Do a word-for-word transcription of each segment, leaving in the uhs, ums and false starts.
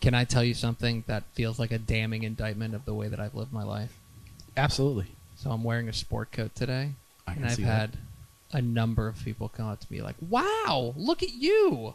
Can I tell you something that feels like a damning indictment of the way that I've lived my life? Absolutely. So I'm wearing a sport coat today, I can and I've see had that. a number of people come up to me like, wow, look at you.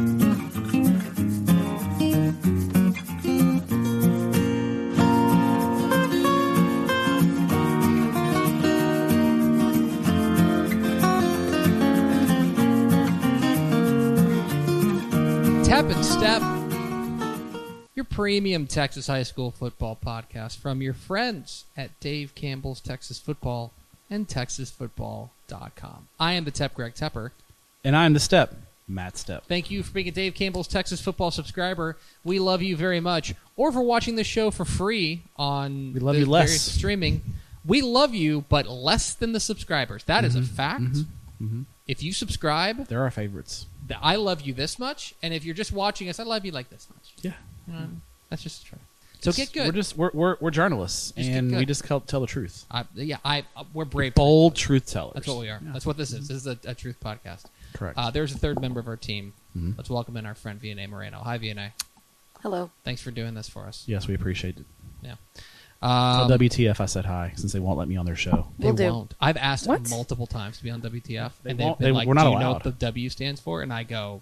Tap and Step, your premium Texas high school football podcast from your friends at Dave Campbell's Texas Football and Texas Football dot com. I am the Tep, Greg Tepper. And I'm the Step, Matt Step. Thank you for being a Dave Campbell's Texas Football subscriber. We love you very much. Or for watching the show for free on We love the you less. various streaming. We love you, but less than the subscribers. That is Mhm, a fact. mhm, mhm. If you subscribe, They're our favorites. th- I love you this much. And if you're just watching us, I love you like this much. Yeah. You know, that's just true. So get good. We're just we're we're, we're journalists, Just get and we good. just tell, tell the truth. I, yeah, I uh, we're brave. Bold truth tellers. That's what we are. Yeah. That's what this is. This is a, a truth podcast. Correct. Uh, there's a third member of our team. Mhm. Let's welcome in our friend V N A Moreno. Hi, V N A. Hello. Thanks for doing this for us. Yes, we appreciate it. Yeah. Tell Um, W T F I said hi, since they won't let me on their show. they Will do. won't. I've asked What? multiple times to be on W T F, They and they've won't- been they- like, we're not "Do you know allowed." what the W stands for?" And I go,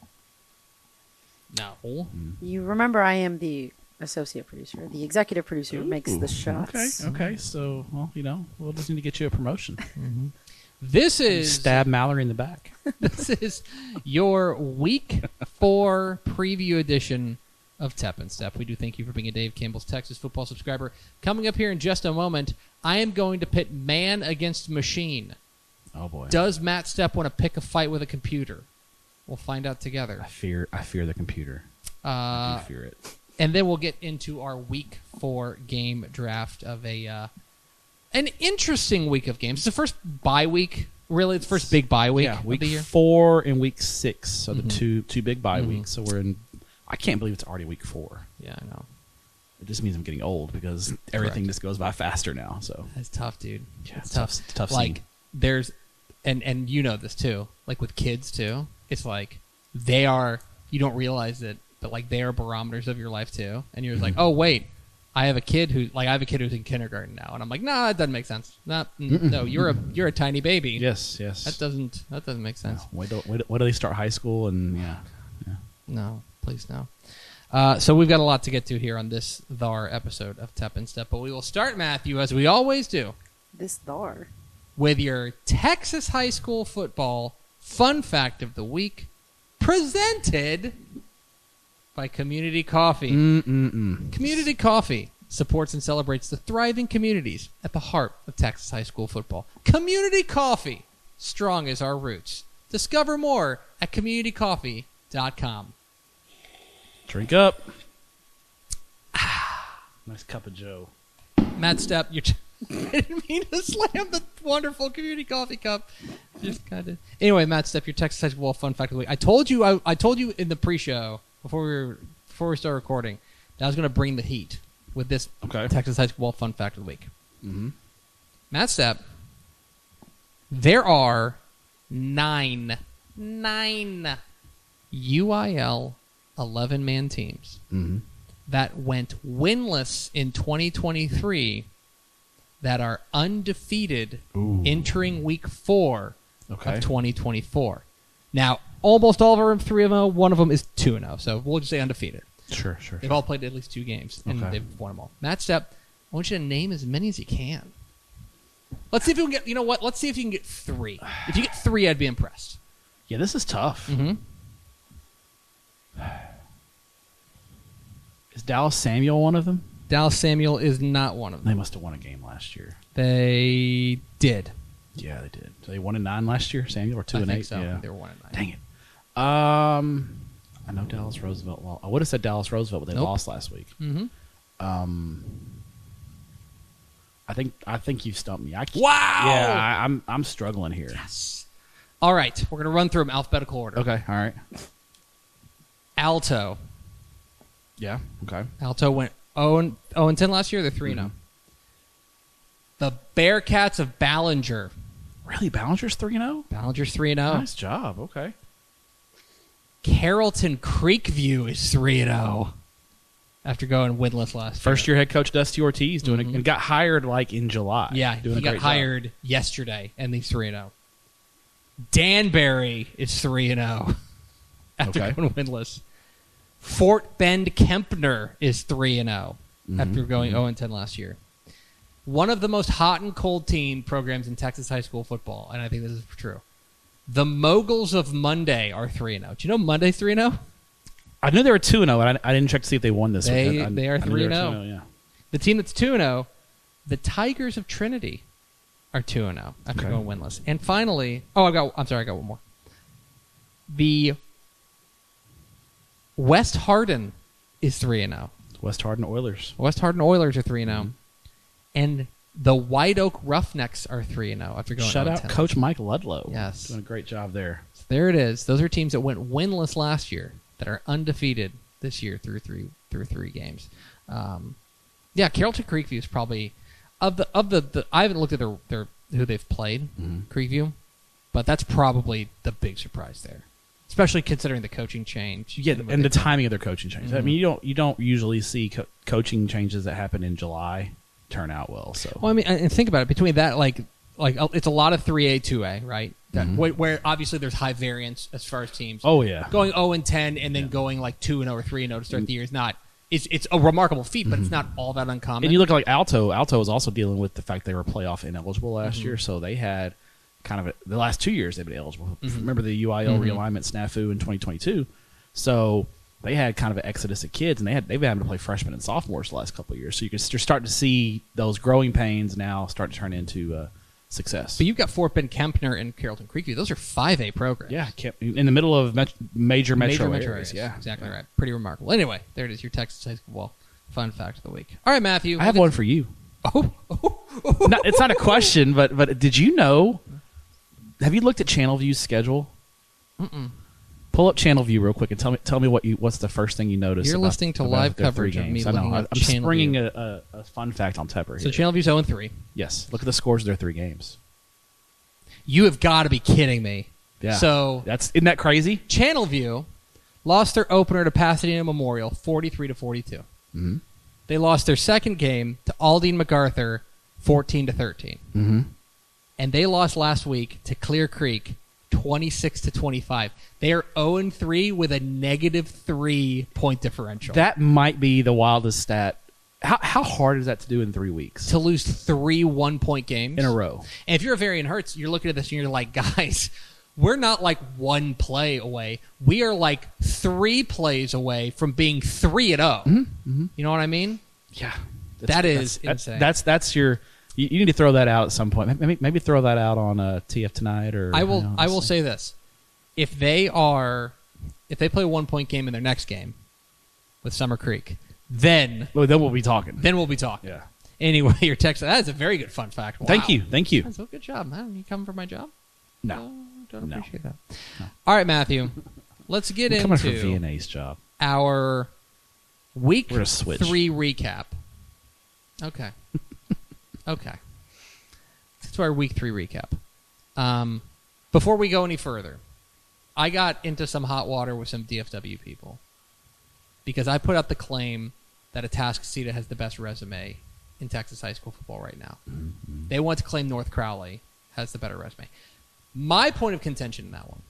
"No." You remember I am the associate producer, the executive producer who makes the shots. Okay, okay. So, well, you know, we'll just need to get you a promotion. This is Stab Mallory in the back. this is your week four preview edition of Tep and Step. We do thank you for being a Dave Campbell's Texas Football subscriber. Coming up here in just a moment, I am going to pit man against machine. Oh boy. Does Matt Stepp want to pick a fight with a computer? We'll find out together. I fear I fear the computer. I Uh, do fear it. and then we'll get into our week four game draft of a uh, an interesting week of games. It's the first bye week, really. It's the first big bye week yeah, of week the year. four and week six. So Mhm. the two two big bye Mhm. weeks. So we're in. I can't believe it's already week four. Yeah, I know. It just means I'm getting old because everything Correct. just goes by faster now. So That's tough, dude. yeah, it's it's tough. tough. Tough. Like scene. there's, and and you know this too. Like with kids too, it's like they are. You don't realize it, but like they are barometers of your life too. And you're like, Mhm. oh wait, I have a kid who like I have a kid who's in kindergarten now, and I'm like, nah, that doesn't make sense. Nah, mm, no, you're a you're a tiny baby. Yes. Yes. That doesn't that doesn't make sense. No, wait, till, wait, till- wait till they start high school and yeah. yeah. No, please no. Uh, so we've got a lot to get to here on this Thar episode of Tep and Step, but we will start, Matthew, as we always do, This Thar. with your Texas high school football fun fact of the week, presented by Community Coffee. Mm-mm-mm. Community Coffee supports and celebrates the thriving communities at the heart of Texas high school football. Community Coffee, strong as our roots. Discover more at community coffee dot com. Drink up. Nice cup of Joe. Matt Stepp, you're. T- I didn't mean to slam the wonderful Community Coffee cup. Just kind of. Anyway, Matt Stepp, your Texas high school fun fact of the week. I told you. I, I told you in the pre-show before we were before we started recording that I was going to bring the heat with this Okay. Texas high school fun fact of the week. Mm-hmm. Matt Stepp, there are nine nine U I L eleven-man teams Mm-hmm. that went winless in twenty twenty-three that are undefeated Ooh. entering week four Okay. of twenty twenty-four. Now, almost all of them are three and oh. One of them is two and oh. So we'll just say undefeated. Sure, sure. They've all played at least two games, and Okay. they've won them all. Matt Stepp, I want you to name as many as you can. Let's see if we can get, you know what? Let's see if you can get three. If you get three, I'd be impressed. Yeah, this is tough. Mm-hmm. Is Dallas Samuel one of them? Dallas Samuel is not one of them. They must have won a game last year. They did. Yeah, they did. So they won and nine last year, Samuel, or two I and think eight. so. Yeah. They were one and nine. Dang it. Um, I know Dallas Roosevelt. Well, I would have said Dallas Roosevelt, but they Nope. lost last week. Mm-hmm. Um, I think I think you stumped me. I can't- Wow! Yeah, I, I'm I'm struggling here. Yes. All right, we're going to run through them alphabetical order. Okay. All right. Alto. Yeah. Okay. Alto went oh and, oh and ten last year. They're three and Mhm. oh. The Bearcats of Ballinger. Really, Ballinger's three and zero. Ballinger's three and oh. Nice job. Okay. Carrollton Creekview is three and oh. after going winless last First year. year head coach Dusty Ortiz doing Mhm. it and got hired like in July. Yeah, doing he a got great hired job. yesterday, and he's three and zero. Danbury is three and zero after Okay. going winless. Fort Bend Kempner is three and zero after going zero and ten last year. One of the most hot and cold teen programs in Texas high school football, and I think this is true. The Moguls of Monday are three and zero. Do you know Monday's three and zero? I knew they were two and zero, and I, I didn't check to see if they won this. They- week. I, I- they are I knew three were and oh. two Yeah. The team that's two and zero, the Tigers of Trinity, are two and zero after Okay. going winless. And finally, oh, I got. I'm sorry, I got one more. The West Hardin is three and zero. West Hardin Oilers. West Hardin Oilers are three and zero, Mhm. and the White Oak Roughnecks are three and zero after going. Shout oh and out ten. Coach Mike Ludlow. Yes. Doing a great job there. So there it is. Those are teams that went winless last year that are undefeated this year through three through three games. Um, yeah, Carrollton Creekview is probably of the of the, the I haven't looked at their, their who they've played Mhm. Creekview, but that's probably the big surprise there, especially considering the coaching change. Yeah, what and the they've done. timing of their coaching changes. I Mhm. mean, you don't you don't usually see co- coaching changes that happen in July turn out well. So Well, I mean, and think about it. Between that, like, like uh, it's a lot of three A, two A, right? That, Mhm. where, where obviously there's high variance as far as teams. oh yeah, Going zero and ten and then Yeah. going like two and zero or three and zero to start the year is not. It's it's a remarkable feat, but it's not all that uncommon. and you look at like Alto. Alto is also dealing with the fact they were playoff ineligible last Mm-hmm. year, so they had kind of a, the last two years they've been eligible. Mhm. Remember the U I L Mhm. realignment snafu in twenty twenty-two, so they had kind of an exodus of kids, and they had they've been having to play freshmen and sophomores the last couple of years. So you can, you're starting to see those growing pains now start to turn into uh, success. But you've got Fort Bend Kempner and Carrollton Creekview. Those are five A programs. Yeah, kept- in the middle of met- major metro, Major metro areas. areas. Yeah, exactly Yeah. right. Pretty remarkable. Anyway, there it is. Your Texas high school ball fun fact of the week. All right, Matthew. I have we'll one get- for you. Oh, oh, oh. Not, it's not a question, but but did you know? Have you looked at Channelview's schedule? Mm-mm. Pull up Channelview real quick and tell me tell me what you what's the first thing you notice. You're about- listening to about live their three coverage of me games. I know. looking I- up I'm Channelview. springing a, a, a fun fact on Tepper So here. Channelview's zero and three. Yes, look at the scores of their three games. You have got to be kidding me. Yeah. So That's isn't that crazy? Channelview lost their opener to Pasadena Memorial, forty-three to forty-two. Mm-hmm. They lost their second game to Aldine MacArthur, fourteen to thirteen. Mm-hmm. And they lost last week to Clear Creek, twenty-six to twenty-five. They are zero and three with a negative three point differential. That might be the wildest stat. How how hard is that to do in three weeks to lose three one-point games in a row? And if you're a Varian Hertz, you're looking at this and you're like, guys, we're not like one play away. We are like three plays away from being three and zero. Mm-hmm. You know what I mean? Yeah, That is that's, insane. That's that's your. You, you need to throw that out at some point. Maybe maybe throw that out on uh, T F tonight or. I will. you know, I will just- say this: if they are, if they play a one-point game in their next game with Summer Creek, then Well, then we'll be talking. then we'll be talking. yeah. Anyway, your text. That is a very good fun fact. Wow. Thank you. Thank you. That's a good job, man. You coming for my job? No. Oh, don't No. appreciate that. No. All right, Matthew. Let's get I'm coming for into V and A's job. our week We're gonna switch. three recap. Okay. okay. Let's do our week three recap. Um, before we go any further, I got into some hot water with some D F W people because I put up the claim that Atascocita has the best resume in Texas high school football right now. Mm-hmm. They want to claim North Crowley has the better resume. My point of contention in that one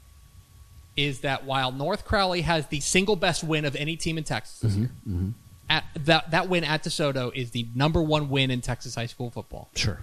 is that while North Crowley has the single best win of any team in Texas this year, Mm-hmm. at, that that win at DeSoto is the number one win in Texas high school football. Sure.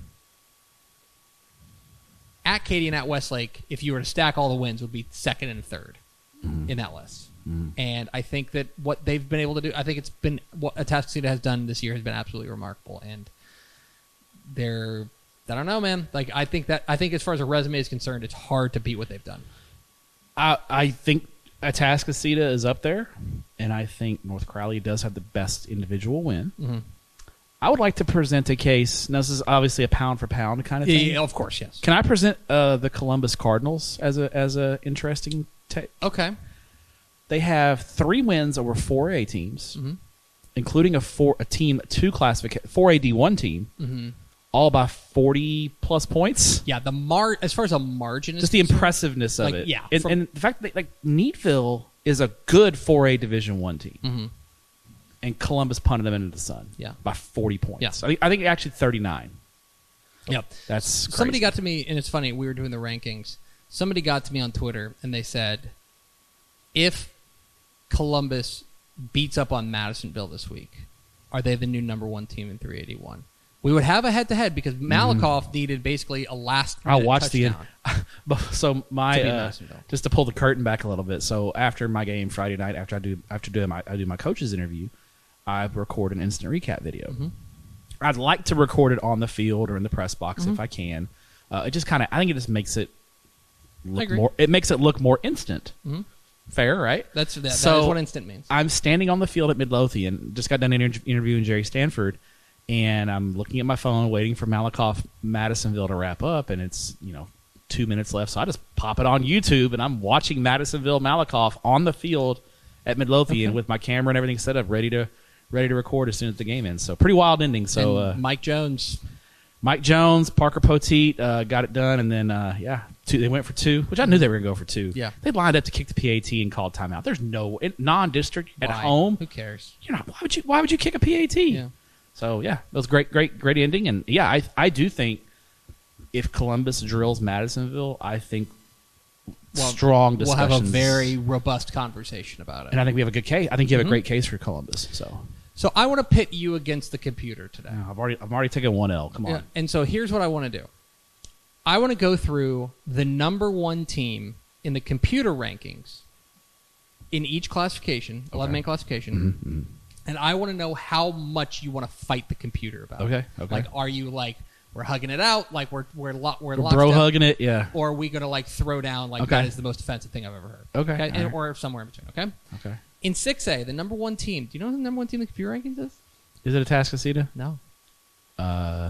At Katy and at Westlake, if you were to stack all the wins, would be second and 3rd Mm-hmm. in that list. Mm-hmm. And I think that what they've been able to do, I think it's been what Atascocita has done this year has been absolutely remarkable. And they're, I don't know, man. Like I think that I think as far as a resume is concerned, it's hard to beat what they've done. I I think Atascocita is up there, and I think North Crowley does have the best individual win. Mm-hmm. I would like to present a case. Now, this is obviously a pound for pound kind of thing. Yeah, of course, yes. Can I present uh, the Columbus Cardinals as a as a interesting take? Okay. They have three wins over four A teams, Mm-hmm. including a four a team two classification four A D one team, Mm-hmm. all by forty plus points. Yeah, the mar as far as a margin is Just the concerned, impressiveness of Like, it. yeah, and, from- and the fact that like Neatville is a good four A Division one team. Mhm. and Columbus punted them into the sun. Yeah. by forty points. Yeah. I think, I think actually thirty-nine. Yep. That's crazy. Somebody got to me, and it's funny, we were doing the rankings. Somebody got to me on Twitter, and they said, if Columbus beats up on Madisonville this week, are they the new number one team in three eighty-one? We would have a head-to-head because Malakoff mm. needed basically a last I'll watch touchdown. the so my to uh, just to pull the curtain back a little bit. So after my game Friday night, after I do after doing my I do my coach's interview, I record an instant recap video. Mm-hmm. I'd like to record it on the field or in the press box mm-hmm. if I can. Uh, it just kind of I think it just makes it look agree. more. It makes it look more instant. Mm-hmm. Fair, right? That's that, so that is what instant means. I'm standing on the field at Midlothian. Just got done inter- interviewing Jerry Stanford. And I'm looking at my phone, waiting for Malakoff Madisonville to wrap up, and it's you know two minutes left. So I just pop it on YouTube, and I'm watching Madisonville Malakoff on the field at Midlothian okay. with my camera and everything set up, ready to ready to record as soon as the game ends. So pretty wild ending. So uh, Mike Jones, Mike Jones, Parker Poteet uh, got it done, and then uh, yeah, two, they went for two, which I knew they were going to go for two. Yeah, they lined up to kick the P A T and called timeout. There's no it, non-district at why? home. Who cares? You're not. Why would you? Why would you kick a P A T? Yeah. So, yeah, that was great, great, great ending. And, yeah, I I do think if Columbus drills Madisonville, I think well, strong discussions. We'll have a very robust conversation about it. And I think we have a good case. I think you have mm-hmm. a great case for Columbus. So so I want to pit you against the computer today. yeah, I've already I've already taken one L. Come on. Yeah, and so here's what I want to do. I want to go through the number one team in the computer rankings in each classification, eleven-man okay. classification, mm-hmm. and I want to know how much you want to fight the computer about. Okay. Okay. Like, are you like we're hugging it out, like we're we're lo- we're, we're bro up, hugging it, yeah, or are we gonna like throw down like okay. that is the most offensive thing I've ever heard? Okay. okay? And, right. Or somewhere in between. Okay. Okay. In six A, the number one team. Do you know who the number one team in the computer rankings is? Is it Atascocita? No. Uh,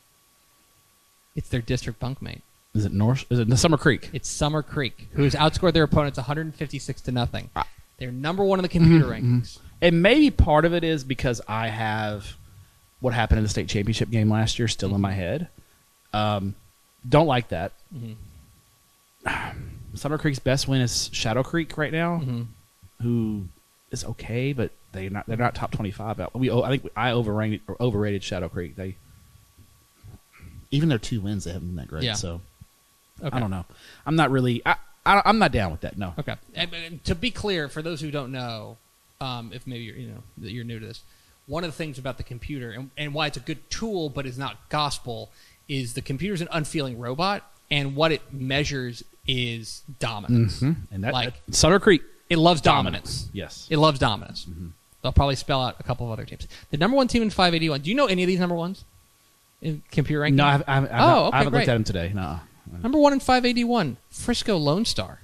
it's their district bunkmate. Is it North? Is it Summer Creek? It's Summer Creek, who's outscored their opponents one hundred fifty-six to nothing. Ah. They're number one in the computer mm-hmm. rankings. And maybe part of it is because I have what happened in the state championship game last year still mm-hmm. in my head. Um, don't like that. Mm-hmm. Summer Creek's best win is Shadow Creek right now, mm-hmm. who is okay, but they're not. They're not top twenty-five. We, I think I overrated overrated Shadow Creek. They even their two wins, they haven't been that great. Yeah. So okay. I don't know. I'm not really. I, I I'm not down with that. No. Okay. And, and to be clear, for those who don't know, um, if maybe you're you know that you're new to this, one of the things about the computer and, and why it's a good tool but is not gospel is the computer's an unfeeling robot, and what it measures is dominance. Mm-hmm. And that, like that Sutter Creek, it loves dominance. dominance. Yes, it loves dominance. Mm-hmm. They'll probably spell out a couple of other teams. The number one team in five eighty-one. Do you know any of these number ones in computer rankings? No, I haven't, I haven't, oh, okay, I haven't great. looked at them today. No. Number one in five eighty-one, Frisco Lone Star.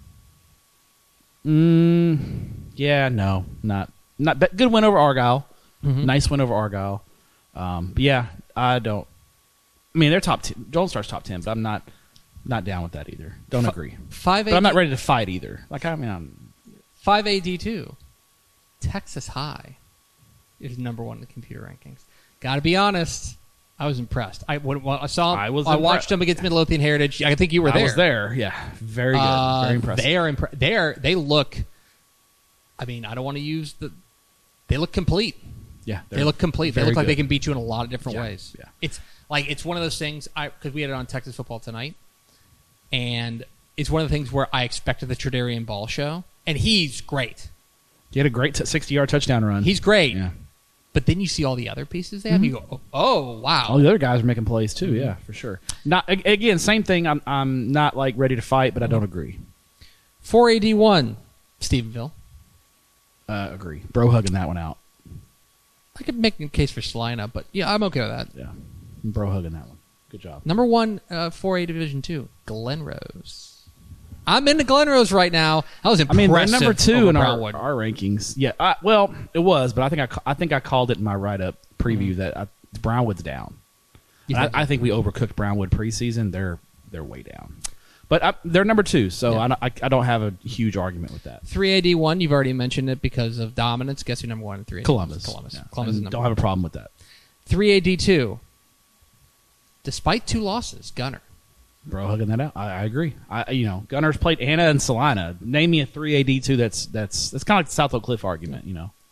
Mm, yeah, no, not not that good win over Argyle. Mm-hmm. Nice win over Argyle. Um, but yeah, I don't. I mean, they're top ten. Lone Star's top ten, but I'm not not down with that either. Don't F- agree. Five. But I'm not ready to fight either. Like I mean, I'm, five A D two, Texas High is number one in the computer rankings. Got to be honest. I was impressed. I when, when I saw. I was. I impre- watched them against Midlothian Heritage. I think you were there. I was there. Yeah, very good. Uh, very impressive. They are. Impre- they are. They look. I mean, I don't want to use the. They look complete. Yeah, they look complete. They look good. like they can beat you in a lot of different yeah, ways. Yeah, it's like it's one of those things. I because we had it on Texas Football Tonight, and it's one of the things where I expected the Tredarian Ball show, and he's great. He had a great sixty-yard touchdown run. He's great. Yeah. But then you see all the other pieces they have, mm-hmm. you go, oh, oh, wow. All the other guys are making plays too, mm-hmm. yeah, for sure. Not again, same thing. I'm I'm not like ready to fight, but I don't agree. four eighty-one, Stephenville. Uh, agree. Bro hugging that one out. I could make a case for Salina, but yeah, I'm okay with that. Yeah, bro hugging that one. Good job. Number one, uh, four A Division Two, Glen Rose. I'm into Glen Rose right now. I was impressed. I mean, they're number two in our, Brownwood. our rankings. Yeah, I, well, it was, but I think I, I think I called it in my write-up preview mm-hmm. that I, Brownwood's down. Think I, I think we overcooked Brownwood preseason. They're they're way down, but I, they're number two, so yeah. I, I, I don't have a huge argument with that. three A D one, you've already mentioned it because of dominance. Guess who number one in three A D one? Columbus. Columbus. Yeah. Columbus is I number don't one. have a problem with that. three A D two, despite two losses, Gunner. Bro, hugging that out. I, I agree. I you know, Gunner's played Anna and Salina. Name me a three A D two that's that's that's kind of like the South Oak Cliff argument. You know,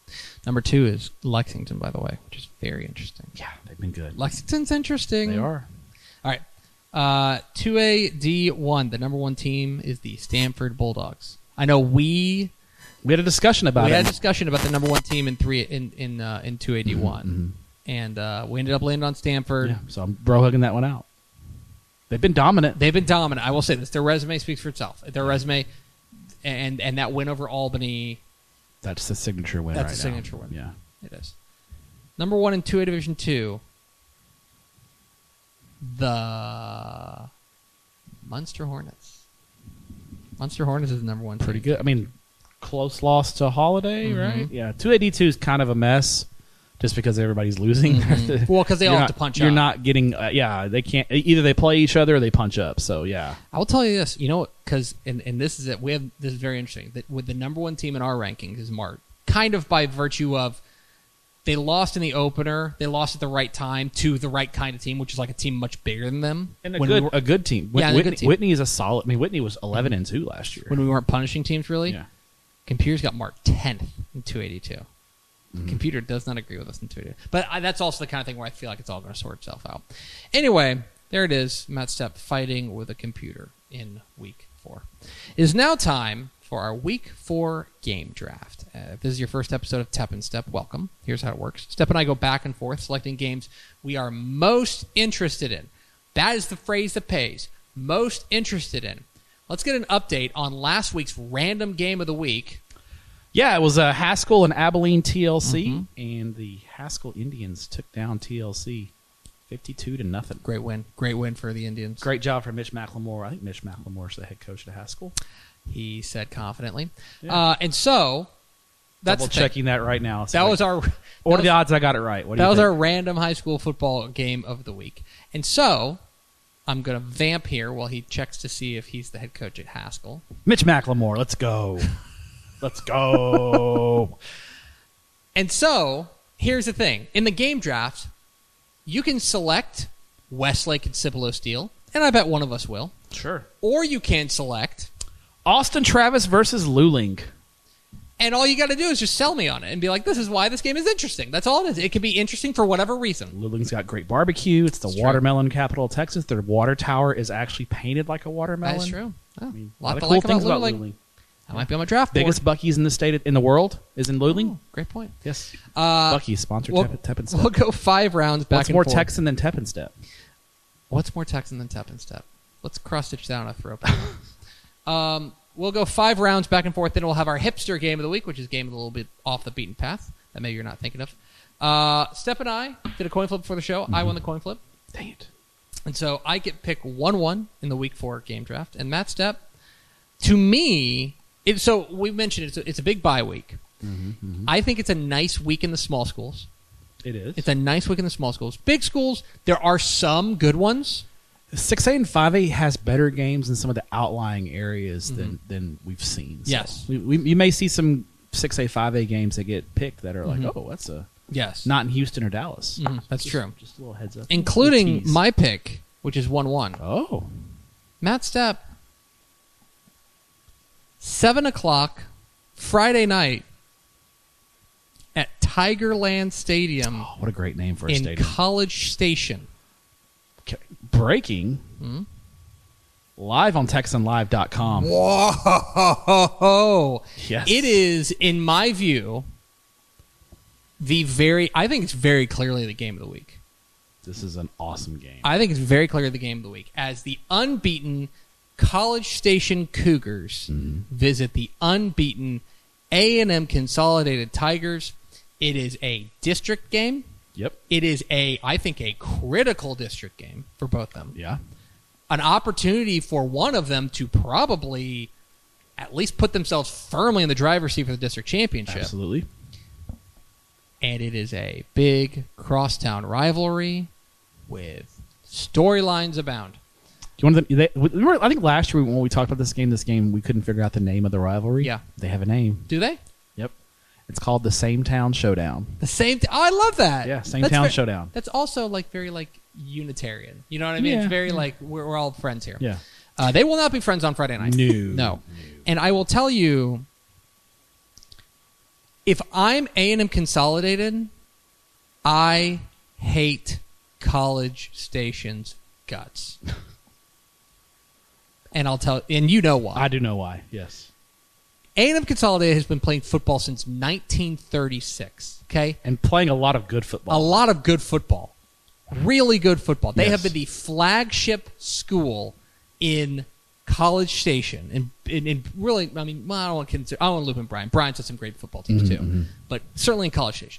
Number two is Lexington, by the way, which is very interesting. Yeah, they've been good. Lexington's interesting. They are. All right. Uh, two A D one, the number one team is the Stanford Bulldogs. I know we We had a discussion about we it. had a discussion about the number one team in three in in uh, in two A D one, Mhm. and uh, we ended up landing on Stanford. Yeah, so I'm bro hugging that one out. They've been dominant. They've been dominant. I will say this: their resume speaks for itself. Their resume, and and that win over Albany, That's the signature win. That's right a now. signature win. Yeah. it is number one in two A Division two. The Munster Hornets. Munster Hornets is the number one. Pretty team. good. I mean, close loss to Holiday, Mhm. right? Yeah. two A D two is kind of a mess just because everybody's losing. Mhm. Well, 'cause they all You're have not- to punch You're up. not getting, uh, yeah, they can't, either they play each other or they punch up. So, yeah. I will tell you this, you know, because and, and this is it. We have this is very interesting that with the number one team in our rankings is Mart, kind of by virtue of they lost in the opener, they lost at the right time to the right kind of team, which is like a team much bigger than them. And a when good, we were, a good team. Yeah, and a Whitney, good team. Whitney is a solid, I mean, Whitney was eleven and two last year. when we weren't punishing teams really. Yeah. Computers got marked tenth in two eighty-two. Mm-hmm. Computer does not agree with us in two eighty-two, but I, that's also the kind of thing where I feel like it's all going to sort itself out. Anyway, there it is. Matt Stepp fighting with a computer in week four. It is now time for our week four game draft. Uh, if this is your first episode of Tep and Step, welcome. Here's how it works. Step and I go back and forth selecting games we are most interested in. That is the phrase that pays. Most interested in. Let's get an update on last week's random game of the week. Yeah, it was uh, Haskell and Abilene T L C, Mhm. and the Haskell Indians took down T L C fifty-two to nothing. Great win. Great win for the Indians. Great job for Mitch McLemore. I think Mitch McLemore is the head coach at Haskell. He said confidently. Yeah. Uh, and so, that's Double the thing. checking that right now. So That like, was our. What that are the was- odds I got it right? What do That you was think? our random high school football game of the week. And so, I'm going to vamp here while he checks to see if he's the head coach at Haskell. Mitch McLemore. Let's go. Let's go. And so, here's the thing. In the game draft, you can select Westlake and Cibolo Steel, and I bet one of us will. Sure. Or you can select, Austin Travis versus Luling. and all you got to do is just sell me on it and be like, this is why this game is interesting. That's all it is. It can be interesting for whatever reason. Luling's got great barbecue. It's the It's true. watermelon capital of Texas. Their water tower is actually painted like a watermelon. That's true. Oh, I mean, a lot of to cool like things about about Luling. Luling. That might be on my draft board. Biggest Buc-ee's in the state in the world is in Luling. Oh, great point. Yes. Uh, Buc-ee's sponsored we'll, Tep, Tep and Step. we'll go five rounds back What's and more forth. Texan than Tep and Step? What's more Texan than Tep and Step? Let's cross stitch down a throw. um, we'll go five rounds back and forth. Then we'll have our hipster game of the week, which is a game a little bit off the beaten path that maybe you're not thinking of. Uh, Step and I did a coin flip for the show. I won the coin flip. Dang it. And so I get pick one one in the week four game draft. And Matt Stepp, to me, it, so we mentioned it's a, it's a big bye week. I think it's a nice week in the small schools. It is. It's a nice week in the small schools. Big schools, there are some good ones. six A and five A has better games in some of the outlying areas than, than we've seen. So Yes. we, we, you may see some six A, five A games that get picked that are like, Mhm. oh, that's a Yes. not in Houston or Dallas. Mhm, that's Just- true. Just a little heads up. Including Little tease. my pick, which is one one. Oh. Matt Stepp, seven o'clock, Friday night at Tigerland Stadium Oh, what a great name for a in stadium. College Station. Okay. Breaking. Hmm? Live on Texan Live dot com. Whoa! Yes. It is, in my view, the very, I think it's very clearly the game of the week. This is an awesome game. I think it's very clearly the game of the week as the unbeaten College Station Cougars visit the unbeaten A and M Consolidated Tigers. It is a district game. Yep. It is a, I think, a critical district game for both of them. Yeah. An opportunity for one of them to probably at least put themselves firmly in the driver's seat for the district championship. Absolutely. And it is a big crosstown rivalry with storylines abound. Do you want them? They, remember, I think last year when we talked about this game, this game we couldn't figure out the name of the rivalry. Yeah. They have a name. Do they? Yep. It's called the Same Town Showdown. The same. T- oh, I love that. Yeah, Same That's Town ver- Showdown. That's also like very like Unitarian. You know what I mean? Yeah, It's very yeah. like we're, we're all friends here. Yeah. Uh, they will not be friends on Friday night. No. No. And I will tell you, If I'm A and M Consolidated, I hate College Station's guts. And I'll tell, and you know why. I do know why. Yes. A and M Consolidated has been playing football since nineteen thirty-six. Okay, and playing a lot of good football. A lot of good football, really good football. They Yes. have been the flagship school in College Station, and in, in, in really, I mean, well, I don't want to consider, I don't want to loop in Brian. Brian's had some great football teams Mm-hmm, too, mm-hmm. but certainly in College Station.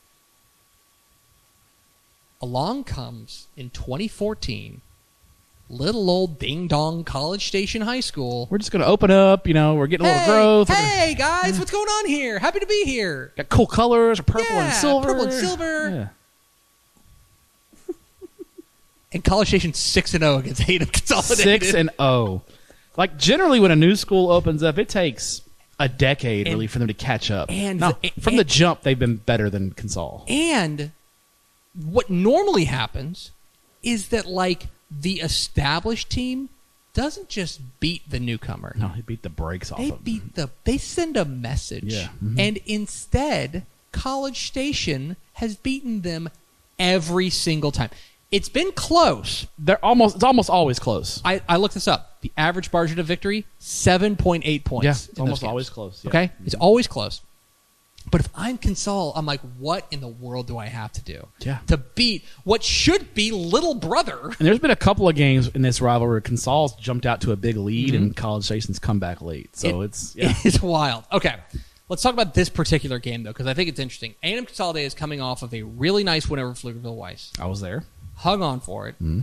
Along comes in twenty fourteen. Little old ding-dong College Station High School. We're just going to open up, you know, we're getting a Hey, little growth. We're gonna- hey guys, what's going on here? Happy to be here. got cool colors, purple Yeah, and silver. purple and silver. Yeah. And College Station six and zero against A and M Consolidated. Six and oh. Like, generally, when a new school opens up, it takes a decade, And- really, for them to catch up. and No, the- from and- the jump, they've been better than Consol. And what normally happens is that, like, the established team doesn't just beat the newcomer. No, he beat the brakes off They of them. beat the. They send a message, Yeah. Mhm. and instead, College Station has beaten them every single time. It's been close. They're almost. It's almost always close. I, I looked this up. The average margin of victory seven point eight points. Yeah, in it's those almost games. always close. Yeah. Okay, it's always close. But if I'm Consol, I'm like, what in the world do I have to do Yeah. to beat what should be little brother? And there's been a couple of games in this rivalry where Consol's jumped out to a big lead Mhm. and College Station's come back late. So It- it's yeah. It's wild. Okay, let's talk about this particular game though, because I think it's interesting. A and M Consolidated is coming off of a really nice win over Pflugerville Weiss. I was there. Hung on for it. Mhm.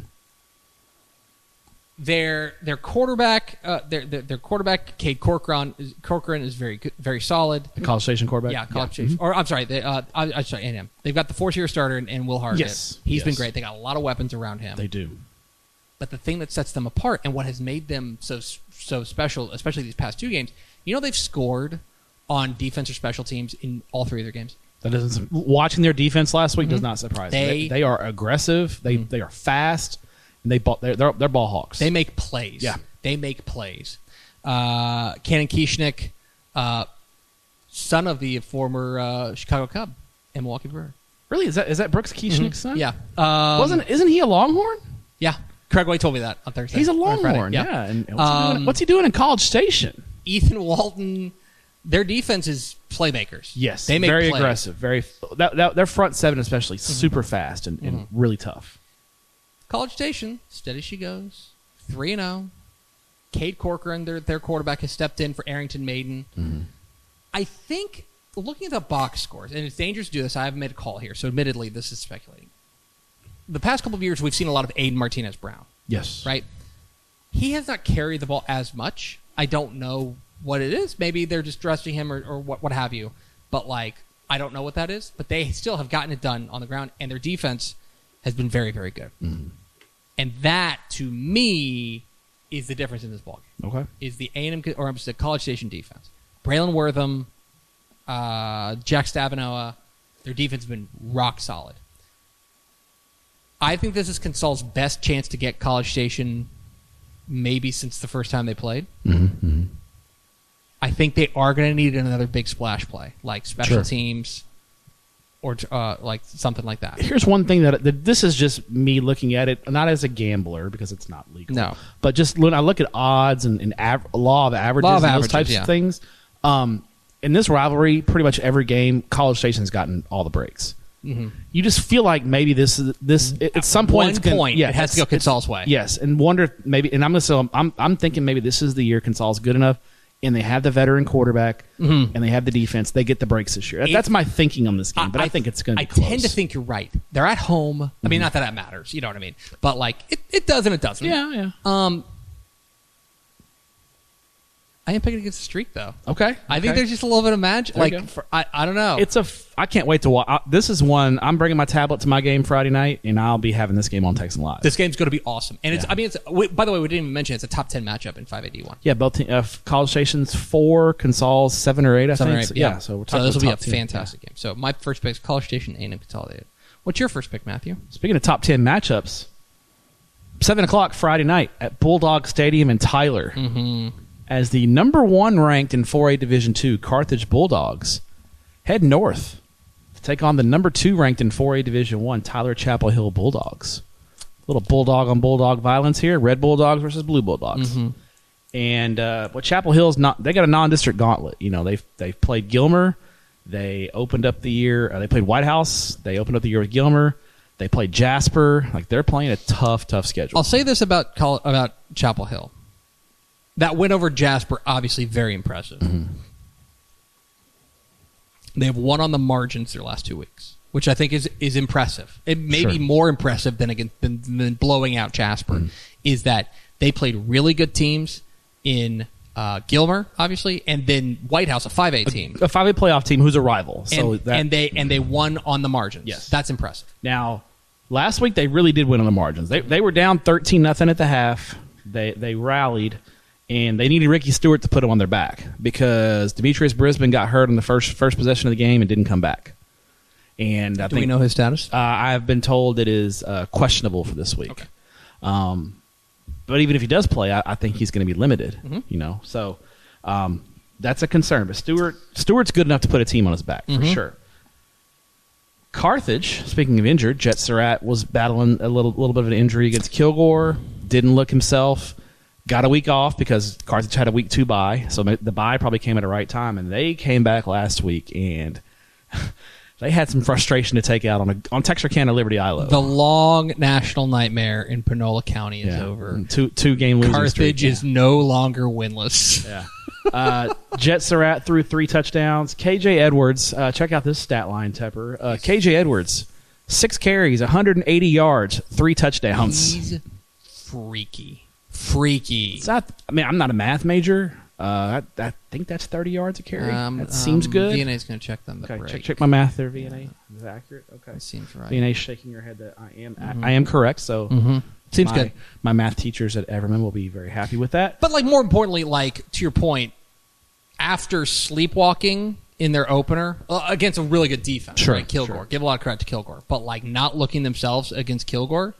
Their their quarterback, uh, their, their their quarterback, Cade Corcoran is, Corcoran is very good, very solid. The College Station quarterback. Yeah, College Mhm. Station. Or I'm sorry, they, uh, I, I'm sorry, A and M. They've got the fourth-year starter and, and Will Hargett. Yes, He's been yes. great. They got a lot of weapons around him. They do. But the thing that sets them apart and what has made them so so special, especially these past two games, you know, they've scored on defense or special teams in all three of their games. That doesn't. Watching their defense last week does not surprise me. They- They, they are aggressive. They they are fast. And they ball, they're, they're they're ball hawks. They make plays. Yeah. They make plays. Uh, Cannon Kieschnick, uh, son of the former uh, Chicago Cub and Milwaukee Brewer. really is that is that Brooks Kieschnick's son? Yeah. Um, Wasn't isn't he a Longhorn? Yeah. Craig White told me that on Thursday. He's a or Friday. Longhorn. Yeah. And what's, he Um, doing, what's he doing in College Station? Ethan Walton, their defense is playmakers. Yes, they make very plays. aggressive. Very that, that, their front seven especially super fast and, and Mm-hmm. really tough. College Station, steady she goes, three and zero. Cade Corcoran, their their quarterback, has stepped in for Arrington Maiden. Mm-hmm. I think looking at the box scores, and it's dangerous to do this. I haven't made a call here, so admittedly, this is speculating. The past couple of years, we've seen a lot of Aiden Martinez Brown. Yes, Right? He has not carried the ball as much. I don't know what it is. Maybe they're just dressing him or, or what, what have you. But, like, I don't know what that is. But they still have gotten it done on the ground, and their defense has been very, very good. Mm-hmm. And that, to me, is the difference in this ballgame, Okay. is the A and M, or I'm just the College Station defense. Braylon Wortham, uh, Jack Stavinoa, their defense has been rock solid. I think this is Consol's best chance to get College Station maybe since the first time they played. Mm-hmm. I think they are going to need another big splash play, like special Sure. teams or uh, like something like that. Here's one thing that, that this is just me looking at it, not as a gambler because it's not legal. No. But just when I look at odds and, and av- law of averages Law of and averages, those types yeah. of things, um, in this rivalry, pretty much every game, College Station's gotten all the breaks. Mm-hmm. You just feel like maybe this is this at some point One it's gonna, point, yeah, it has to go it's- Consol's way. Yes, and wonder if maybe, and I'm gonna say I'm I'm thinking maybe this is the year Consol's good enough, and they have the veteran quarterback, Mhm. and they have the defense. They get the breaks this year. That- It- That's my thinking on this game, but I, think it's going to I be close. tend to think you're right. They're at home. I mean, not that that matters. You know what I mean? But like, it, it does and it doesn't. yeah, yeah. Um, I am picking against the streak though. Okay, I think okay. there's just a little bit of magic. There you Like, go. for, I I don't know. It's a. F- I can't wait to watch. This is one. I'm bringing my tablet to my game Friday night, and I'll be having this game on Texan Live. this game's going to be awesome. And it's. Yeah. I mean, it's. We, by the way, we didn't even mention it's a top ten matchup in five A D one. yeah, both te- uh, College Station's four, Consol's seven or eight. I Seven or think. eight, So, yeah. So we're So talking. this will be a top ten. fantastic game. So my first pick is College Station, A and M Consolidated. What's your first pick, Matthew? Yeah. Speaking of top ten matchups, seven o'clock Friday night at Bulldog Stadium in Tyler, Mm-hmm. as the number one ranked in four A Division two Carthage Bulldogs head north to take on the number two ranked in four A Division One Tyler Chapel Hill Bulldogs. Little bulldog on bulldog violence here. Red Bulldogs versus Blue Bulldogs. Mm-hmm. And uh, well, Chapel Hill's not. They got a non-district gauntlet. You know, they've they've played Gilmer. They opened up the year. Uh, they played White House. They opened up the year with Gilmer. They played Jasper. Like they're playing a tough, tough schedule. I'll say this about Col- about Chapel Hill. That win over Jasper, obviously very impressive. Mm-hmm. They have won on the margins their last two weeks, which I think is is impressive. It may Sure. be more impressive than, against, than, than blowing out Jasper, Mm-hmm. is that they played really good teams in uh, Gilmer, obviously, and then White House, a five A team. A five A playoff team who's a rival. So and, that, and they and they won on the margins. Yes. That's impressive. Now, last week they really did win on the margins. They they were down thirteen nothing at the half. They they rallied, and they needed Ricky Stewart to put them on their back because Demetrius Brisbane got hurt in the first first possession of the game and didn't come back. And I Do think we know his status? uh, I've been told it is uh, questionable for this week. Okay. Um, but even if he does play, I, I think he's going to be limited. Mhm. You know, so um, that's a concern. But Stewart Stewart's good enough to put a team on his back for Mhm. sure. Carthage, speaking of injured, Jet Surratt was battling a little little bit of an injury against Kilgore. Didn't look himself. Got a week off because Carthage had a week two bye, so the bye probably came at the right time. And they came back last week, and they had some frustration to take out on a, on Texarkana Liberty Ilo. The long national nightmare in Panola County is Yeah. over. Two two game losing Carthage streak. is no longer winless. Yeah. Uh, Jet Surratt threw three touchdowns. K J Edwards, uh, check out this stat line, Tepper. Uh, K J Edwards, six carries, one hundred eighty yards, three touchdowns. He's freaky. Freaky. It's not, I mean, I'm not a math major. Uh, I, I think that's thirty yards a carry. Um, that seems um, good. V N A's going to check them. The Okay, break. check, check my math there, V N A. Is that accurate? Okay. That seems right. V N A shaking your head that I am Mhm. I, I am correct. So Mhm. Seems my, good. My math teachers at Everman will be very happy with that. But like more importantly, like to your point, after sleepwalking in their opener uh, against a really good defense, Sure, right? Kilgore, sure. give a lot of credit to Kilgore, but like not looking themselves against Kilgore,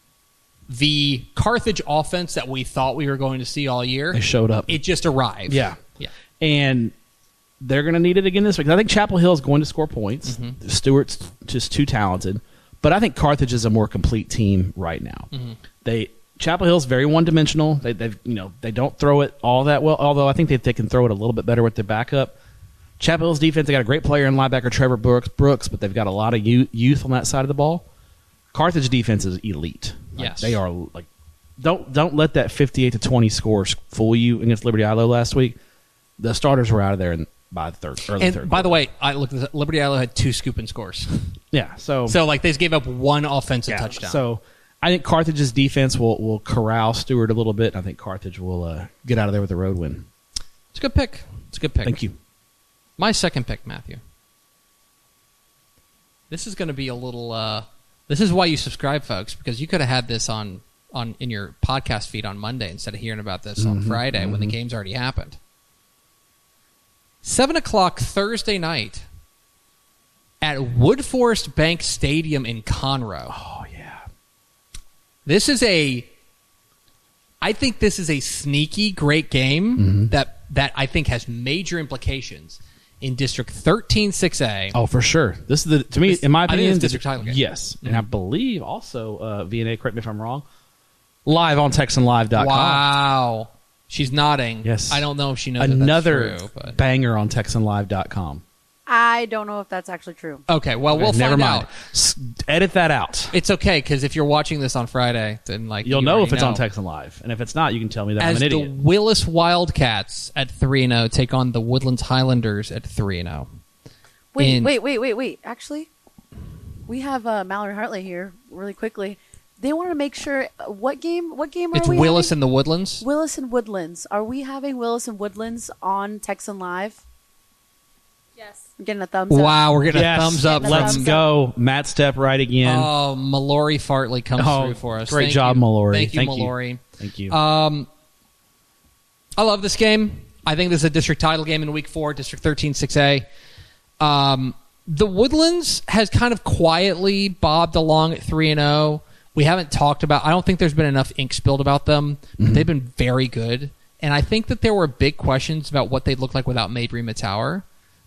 the Carthage offense that we thought we were going to see all year, They showed up. it just arrived. Yeah. yeah. And they're going to need it again this week. I think Chapel Hill is going to score points. Mhm. Stewart's just too talented. But I think Carthage is a more complete team right now. Mhm. They Chapel Hill's very one-dimensional. They they've you know they don't throw it all that well. Although I think they, they can throw it a little bit better with their backup. Chapel Hill's defense, they got a great player in linebacker Trevor Brooks, Brooks, but they've got a lot of youth, youth on that side of the ball. Carthage defense is elite. Like, Yes. they are like don't don't let that fifty-eight to twenty score fool you against Liberty Ilo last week. The starters were out of there in, by the third early And third. by the quarter. way, I looked at this, Liberty Ilo had two scooping scores, yeah. So so like they just gave up one offensive yeah, touchdown. So I think Carthage's defense will will corral Stewart a little bit. I think Carthage will uh, get out of there with a road win. it's a good pick. It's a good pick. Thank you. My second pick, Matthew. This is going to be a little. Uh, this is why you subscribe, folks, because you could have had this on, on in your podcast feed on Monday instead of hearing about this on Mhm, Friday when the mhm. game's already happened. Seven o'clock Thursday night at Woodforest Bank Stadium in Conroe. Oh yeah. This is a. I think this is a sneaky great game Mhm. that that I think has major implications in District thirteen six A. Oh, for sure. This is the to me, This- in my I think opinion, it's district title game. yes, and Mhm. I believe also uh, V N A. Correct me if I'm wrong. Live on Texan Live dot com. Wow. She's nodding. Yes. I don't know if she knows that Another that's true. But. banger on Texan Live dot com. I don't know if that's actually true. Okay, well, we'll Okay, never find mind. out. S- edit that out. It's okay, because if you're watching this on Friday, then like You'll you know already if it's on know. Texan Live, and if it's not, you can tell me that As I'm an the idiot. Willis Wildcats at three and oh take on the Woodlands Highlanders at three and oh. Wait, In- wait, wait, wait, wait. Actually, we have uh, Mallory Hartley here really quickly. They want to make sure uh, what game? What game are It's we Willis having? and the Woodlands. Willis and Woodlands. Are we having Willis and Woodlands on Texan Live? Yes. I'm getting a thumbs up. Wow, we're getting Yes, a thumbs up. Let's Thumbs go, Matt Step right again. Oh, Mallory Fartley comes Oh, through for us. great Thank job, you. Mallory. Thank you, Thank you. Mallory. Thank you. Um, I love this game. I think this is a district title game in week four, District thirteen six A. Um, the Woodlands has kind of quietly bobbed along at three and oh. We haven't talked about, I don't think there's been enough ink spilled about them, but Mhm. they've been very good. And I think that there were big questions about what they'd look like without Mabry Matauer.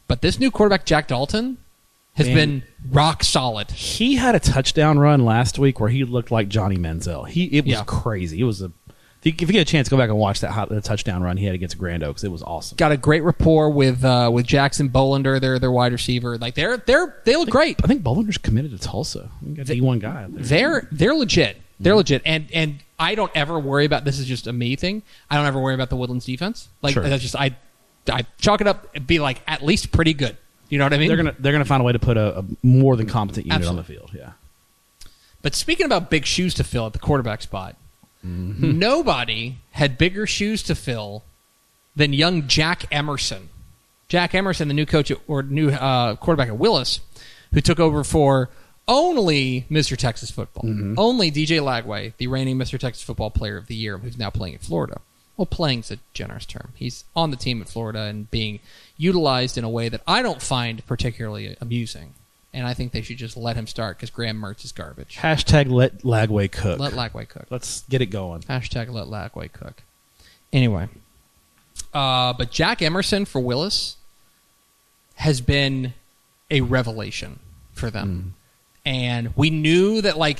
But this new quarterback, Jack Dalton, has Man. been rock solid. He had a touchdown run last week where he looked like Johnny Manziel. He It was Yeah. crazy. It was a if you, if you get a chance, go back and watch that hot, the touchdown run he had against Grand Oaks. It was awesome. Got a great rapport with uh, with Jackson Bolender, their their wide receiver. Like they're they're they look great. I think Bollinger's committed to Tulsa. I think that's D one guy out there. They're they're legit. They're legit. And and I don't ever worry about this. Is just a me thing. I don't ever worry about the Woodlands defense. Like Sure. that's just I I chalk it up and be like at least pretty good. You know what I mean? They're gonna they're gonna find a way to put a, a more than competent unit Absolutely. on the field. Yeah. But speaking about big shoes to fill at the quarterback spot, nobody had bigger shoes to fill than young Jack Emerson. Jack Emerson, the new coach at, or new uh, quarterback at Willis, who took over for only Mister Texas Football, only D J Lagway, the reigning Mister Texas Football Player of the Year, who's now playing at Florida. Well, playing's a generous term. He's on the team at Florida and being utilized in a way that I don't find particularly amusing. And I think they should just let him start because Graham Mertz is garbage. Hashtag let Lagway cook. Let Lagway cook. Let's get it going. Hashtag let Lagway cook. Anyway. Uh, but Jack Emerson for Willis has been a revelation for them. And we knew that, like,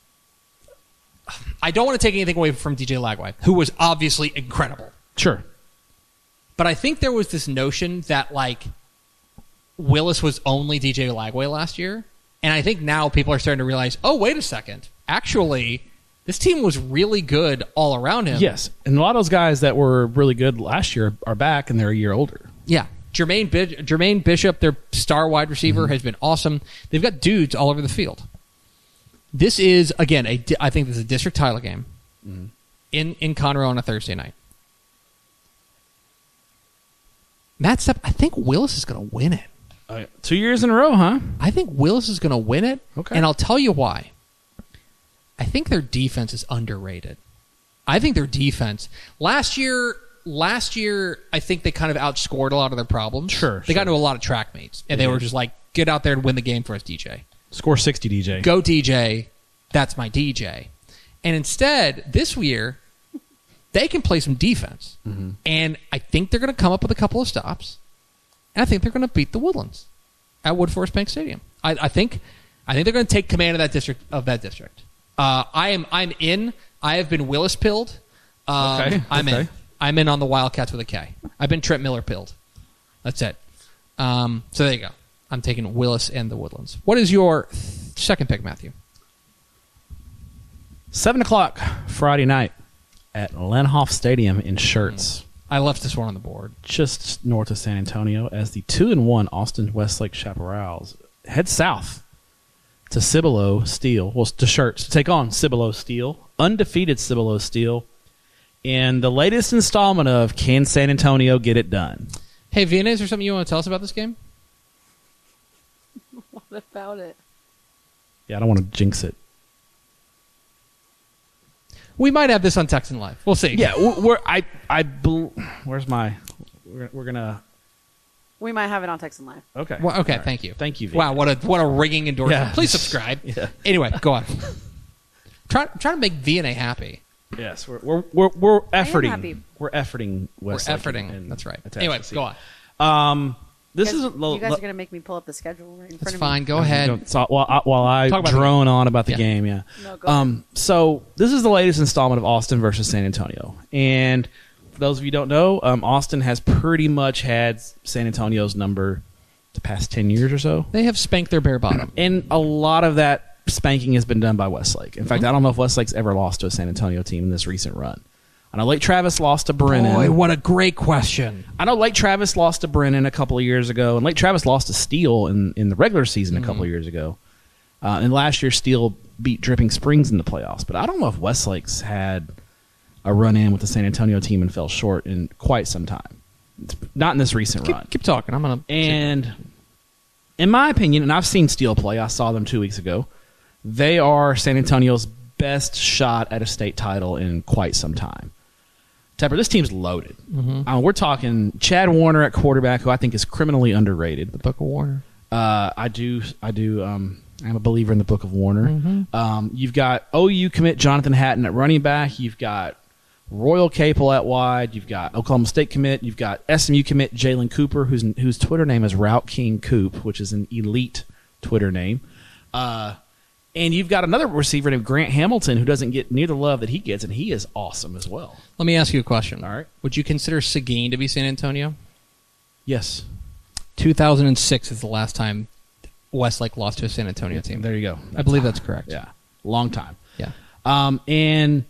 I don't want to take anything away from D J Lagway, who was obviously incredible. Sure. But I think there was this notion that, like, Willis was only D J Lagway last year. And I think now people are starting to realize, oh, wait a second. Actually, this team was really good all around him. Yes, and a lot of those guys that were really good last year are back, and they're a year older. Yeah. Jermaine, Bi- Jermaine Bishop, their star wide receiver, Mm-hmm. has been awesome. They've got dudes all over the field. This is, again, a di- I think this is a district title game Mm-hmm. in, in Conroe on a Thursday night. Matt Stepp, I think Willis is going to win it. Uh, two years in a row, huh? I think Willis is going to win it, Okay. and I'll tell you why. I think their defense is underrated. I think their defense last year, last year, I think they kind of outscored a lot of their problems. Sure, they got sure. into a lot of track meets, and they They were did. just like, "Get out there and win the game for us, D J. Score sixty, D J. Go, D J. That's my D J." And instead, this year, they can play some defense, Mm-hmm. and I think they're going to come up with a couple of stops. And I think they're going to beat the Woodlands at Wood Forest Bank Stadium. I, I think, I think they're going to take command of that district. Of that district, uh, I am. I'm in. I have been Willis pilled. Um, Okay, I'm in. okay. I'm in on the Wildcats with a K. I've been Trent Miller pilled. That's it. Um, so there you go. I'm taking Willis and the Woodlands. What is your th- second pick, Matthew? Seven o'clock Friday night at Lenhoff Stadium in Shirts, I left this one on the board. just north of San Antonio, as the two and one Austin Westlake Chaparrals head south to Cibolo Steel. Well, to Shirts to take on Cibolo Steel, undefeated Cibolo Steel, in the latest installment of Can San Antonio Get It Done? Hey, Vienna, is there something you want to tell us about this game? What about it? Yeah, I don't want to jinx it. We might have this on Texan Live. We'll see. Yeah, we're, we're I I bel where's my we're, we're gonna We might have it on Texan Live. okay Well, okay, All right. thank you. thank you. Wow, what a what a ringing endorsement. Yeah. Please subscribe. Yeah. Anyway, go on. try try to make V N A happy. Yes, we're we're we're, we're efforting. happy. We're efforting. We're Westlake efforting. and- That's right. attached Anyway, to the go on. Um, this you is guys, a lo- you guys lo- are gonna make me pull up the schedule right in That's front of fine. me. Go ahead. So, while I, while I Talk about the drone on about the Yeah. game, yeah. No, go Um, so this is the latest installment of Austin versus San Antonio, and for those of you who don't know, um, Austin has pretty much had San Antonio's number the past ten years or so. They have spanked their bare bottom. And a lot of that spanking has been done by Westlake. In fact, Mm-hmm. I don't know if Westlake's ever lost to a San Antonio team in this recent run. I know Lake Travis lost to Brennan. Boy, what a great question. I know Lake Travis lost to Brennan a couple of years ago, and Lake Travis lost to Steele in, in the regular season a couple of years ago. Uh, and last year, Steele beat Dripping Springs in the playoffs. But I don't know if Westlake's had a run-in with the San Antonio team and fell short in quite some time. It's not in this recent Keep, run. keep talking. I'm gonna. And in my opinion, and I've seen Steele play, I saw them two weeks ago, they are San Antonio's best shot at a state title in quite some time. Tepper, this team's loaded. Mm-hmm. Uh, we're talking Chad Warner at quarterback, who I think is criminally underrated. The Book of Warner. Uh, I do, I do. Um, I'm a believer in the Book of Warner. Mm-hmm. Um, you've got O U commit Jonathan Hatton at running back. You've got Royal Capel at wide. You've got Oklahoma State commit. You've got S M U commit Jalen Cooper, whose whose Twitter name is Route King Coop, which is an elite Twitter name. Uh, and you've got another receiver named Grant Hamilton, who doesn't get near the love that he gets, and he is awesome as well. Let me ask you a question. All right. Would you consider Seguin to be San Antonio? Yes. two thousand six is the last time Westlake lost to a San Antonio team. There you go. I believe that's correct. Yeah. Long time. Yeah. Um, and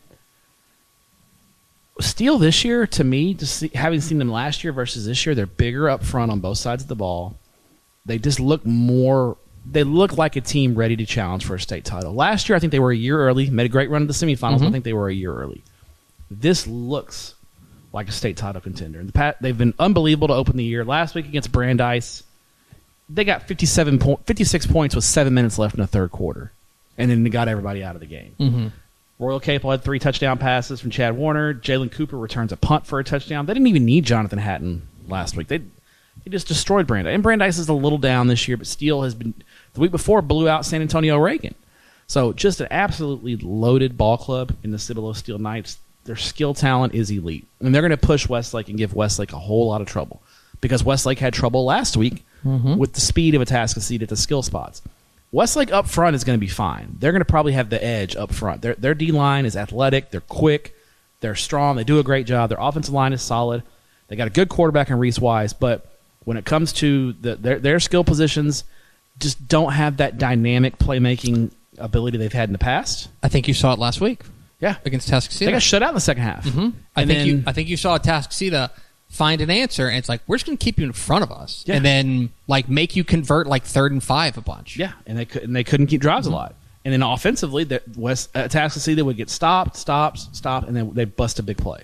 Steele this year, to me, just see, having seen them last year versus this year, they're bigger up front on both sides of the ball. They just look more – they look like a team ready to challenge for a state title. Last year, I think they were a year early, made a great run to the semifinals. Mm-hmm. I think they were a year early. This looks like a state title contender. In the past, they've been unbelievable to open the year. Last week against Brandeis, they got fifty-seven po- fifty-six points with seven minutes left in the third quarter, and then they got everybody out of the game. Mm-hmm. Royal Capel had three touchdown passes from Chad Warner. Jalen Cooper returns a punt for a touchdown. They didn't even need Jonathan Hatton last week. They they just destroyed Brandeis. And Brandeis is a little down this year, but Steele has been the week before blew out San Antonio Reagan. So just an absolutely loaded ball club in the Cibolo Steel Knights. Their skill talent is elite, and they're going to push Westlake and give Westlake a whole lot of trouble because Westlake had trouble last week mm-hmm. with the speed of Atascocita at the skill spots. Westlake up front is going to be fine. They're going to probably have the edge up front. Their their D-line is athletic. They're quick. They're strong. They do a great job. Their offensive line is solid. They got a good quarterback in Reese Wise, but when it comes to the, their their skill positions, just don't have that dynamic playmaking ability they've had in the past. I think you saw it last week. Yeah, against Atascocita. They got shut out in the second half. Mm-hmm. I And think then, you. I think you saw Atascocita find an answer, and it's like we're just going to keep you in front of us, Yeah. and then like make you convert like third and five a bunch. Yeah, and they could, and they couldn't keep drives Mm-hmm. a lot. And then offensively, that West Atascocita would get stopped, stops, stopped, and then they bust a big play.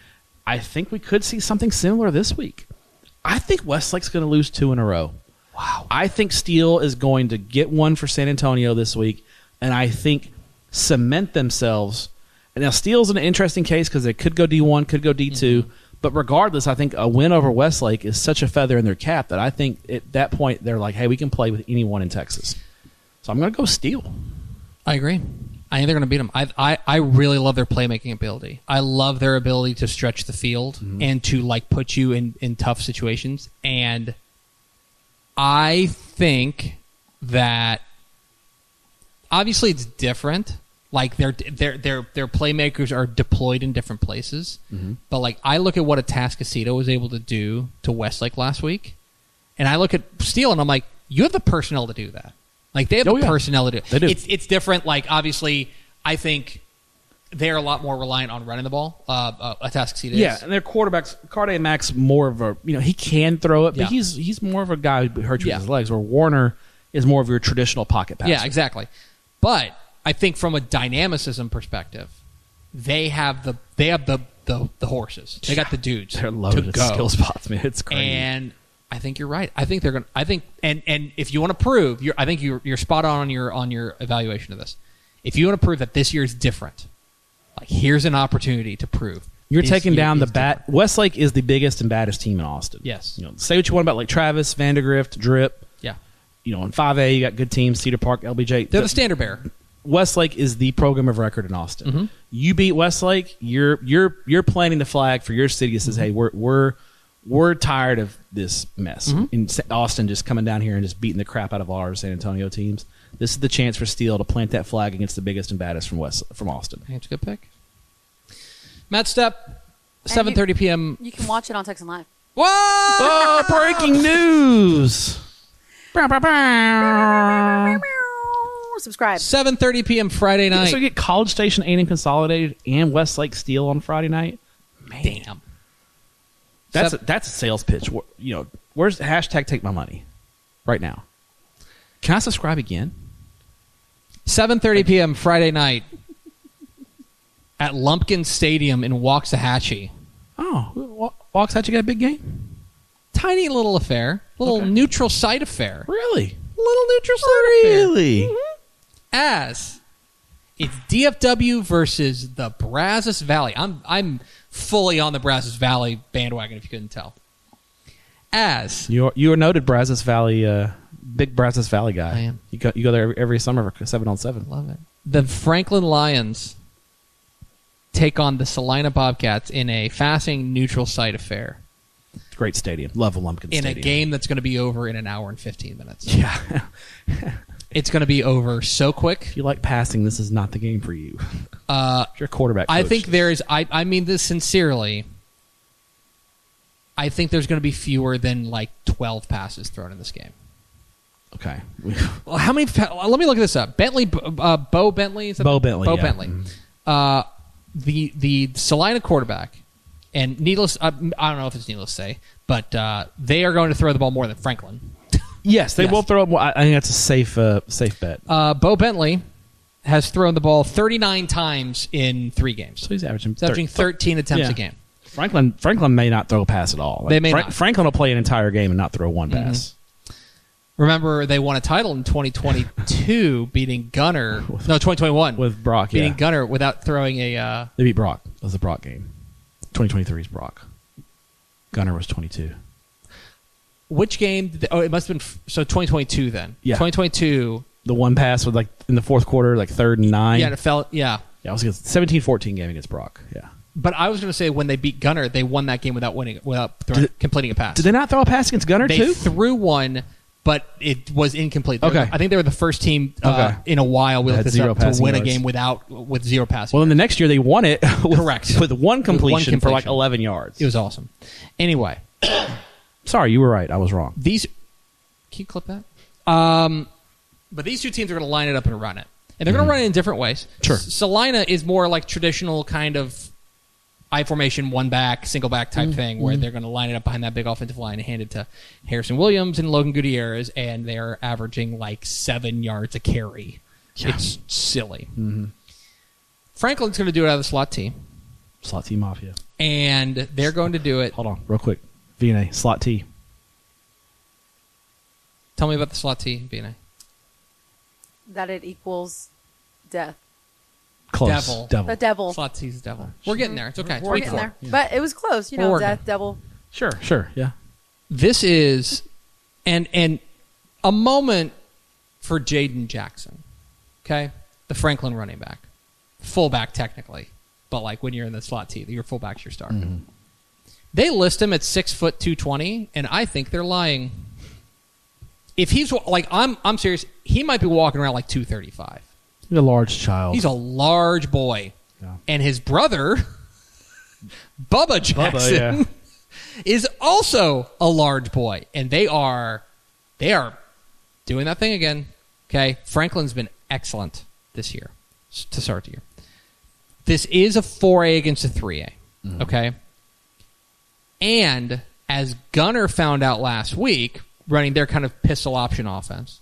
I think we could see something similar this week. I think Westlake's going to lose two in a row. Wow. I think Steele is going to get one for San Antonio this week, and I think cement themselves. And now Steele's an interesting case because they could go D one, could go D two. Mm-hmm. But regardless, I think a win over Westlake is such a feather in their cap that I think at that point they're like, hey, we can play with anyone in Texas. So I'm going to go Steele. I agree. I think they're going to beat them. I, I I really love their playmaking ability. I love their ability to stretch the field mm-hmm. and to like put you in, in tough situations. And I think that obviously it's different. Like their their their their playmakers are deployed in different places. Mm-hmm. But like I look at what Atascocita was able to do to Westlake last week, and I look at Steele and I'm like, you have the personnel to do that. Like they have oh, the yeah. personnel to do it. They do. It's it's different. Like obviously, I think they're a lot more reliant on running the ball. Uh, uh, Atascocita is. Yeah, and their quarterbacks, Carde Mack's more of a you know he can throw it, but Yeah. he's he's more of a guy who hurts you Yeah. with his legs. Where Warner is more of your traditional pocket passer. Yeah, exactly. But I think from a dynamicism perspective, they have the they have the the, the horses. They got the dudes. They're loaded to at go. skill spots, man. It's crazy. And I think you're right. I think they're going. to I think and and if you want to prove, you're, I think you're you're spot on on your on your evaluation of this. If you want to prove that this year is different, like here's an opportunity to prove You're this taking year down the is bat. different. Westlake is the biggest and baddest team in Austin. Yes. You know, say what you want about like Travis, Vandergrift, Drip. Yeah, You know, in five A, you got good teams. Cedar Park, L B J. they're the standard bearer. Westlake is the program of record in Austin. Mm-hmm. You beat Westlake, you're you're you're planting the flag for your city that says, Mm-hmm. "Hey, we're we're we're tired of this mess." Mm-hmm. In Sa- Austin, just coming down here and just beating the crap out of our San Antonio teams. This is the chance for Steele to plant that flag against the biggest and baddest from West from Austin. I think it's a good pick. Matt Stepp, seven thirty p.m. You can watch it on Texan Live. What? Oh, breaking news! Bow, bow, bow. Subscribe. seven thirty p.m. Friday night. So you get College Station, A and M Consolidated, and Westlake Steel on Friday night. Man, Damn. that's Seven- a, that's a sales pitch. Wh- You know, where's the hashtag Take My Money right now? Can I subscribe again? seven thirty p.m. Friday night at Lumpkin Stadium in Waxahachie. Oh, Waxahachie got a big game. Tiny little affair. Little Okay. neutral site affair. Really? Little neutral site affair. Really? As it's D F W versus the Brazos Valley. I'm I'm fully on the Brazos Valley bandwagon if you couldn't tell. As You are, you are noted Brazos Valley, uh, big Brazos Valley guy. I am. You go you go there every, every summer for seven on seven. love it. The Franklin Lions, take on the Salina Bobcats in a fascinating neutral site affair Great stadium. Love Lumpkin in Stadium. a game that's going to be over in an hour and fifteen minutes. Yeah. It's going to be over so quick. If you like passing, this is not the game for you. Uh, If you're a quarterback I coach. think there's. I, I mean this sincerely. I think there's going to be fewer than like twelve passes thrown in this game. Okay. Well, how many? pa- Let me look this up. Bentley, uh, Bo Bentley, is that Bo Bentley, Bo yeah. Bentley. Mhm. Uh, the the Salina quarterback, and needless. Uh, I don't know if it's needless to say, but uh, they are going to throw the ball more than Franklin. Yes, they Yes. will throw up more. I I think that's a safe uh, safe bet. Uh, Bo Bentley has thrown the ball thirty-nine times in three games. So he's averaging, He's averaging thir- thirteen attempts yeah. a game. Franklin Franklin may not throw a pass at all. Like, They may Fra- not. Franklin will play an entire game and not throw one Mhm. pass. Remember, they won a title in twenty twenty-two, beating Gunner. No, twenty twenty-one. With Brock, beating yeah. Gunner without throwing a. Uh, They beat Brock. That was the Brock game. twenty twenty-three is Brock. Gunner was twenty-two. which game? Did they, oh, it must have been. f- So twenty twenty-two then. Yeah. twenty twenty-two. The one pass was like in the fourth quarter, like third and nine. Yeah, and it fell. Yeah. Yeah, it was a seventeen fourteen game against Brock. Yeah. But I was going to say when they beat Gunner, they won that game without winning, without throwing, Did- completing a pass. Did they not throw a pass against Gunner They too? threw one, but it was incomplete. They were Okay. the- I think they were the first team uh, Okay. in a while we That looked had this zero up, to passing win a yards. game without with zero passing. Well, then the next year they won it. with, Correct. With one completion, for like completion. eleven yards. It was awesome. Anyway, Sorry, you were right. I was wrong. these can you clip that? Um, but these two teams are going to line it up and run it, and they're going to run it in different ways. Sure. S- Salina is more like traditional kind of I formation, one back, single back type thing, where they're going to line it up behind that big offensive line and hand it to Harrison Williams and Logan Gutierrez, and they're averaging like seven yards a carry. Yeah. It's silly. Franklin's going to do it out of the slot T, Slot T Mafia. and they're going to do it. Hold on, real quick. V N A, Slot T. Tell me about the slot T, B N A. That it equals death. Close. Devil. Devil. The devil. Slot T's the devil. We're getting there. It's okay. It's We're week getting four. there. But it was close. You We're know, working. death, devil. Sure, sure, yeah. This is and and a moment for Jaden Jackson. Okay? The Franklin running back. Fullback technically. But like when you're in the slot T, your fullback's your starter. They list him at six foot two twenty, and I think they're lying. If he's like I'm I'm serious, he might be walking around like two thirty five. He's a large child. He's a large boy. Yeah. And his brother, Bubba Jackson, yeah. is also a large boy. And they are they are doing that thing again. Okay. Franklin's been excellent this year s- to start the year. This is a four A against a three A. Okay. And as Gunner found out last week, running their kind of pistol option offense,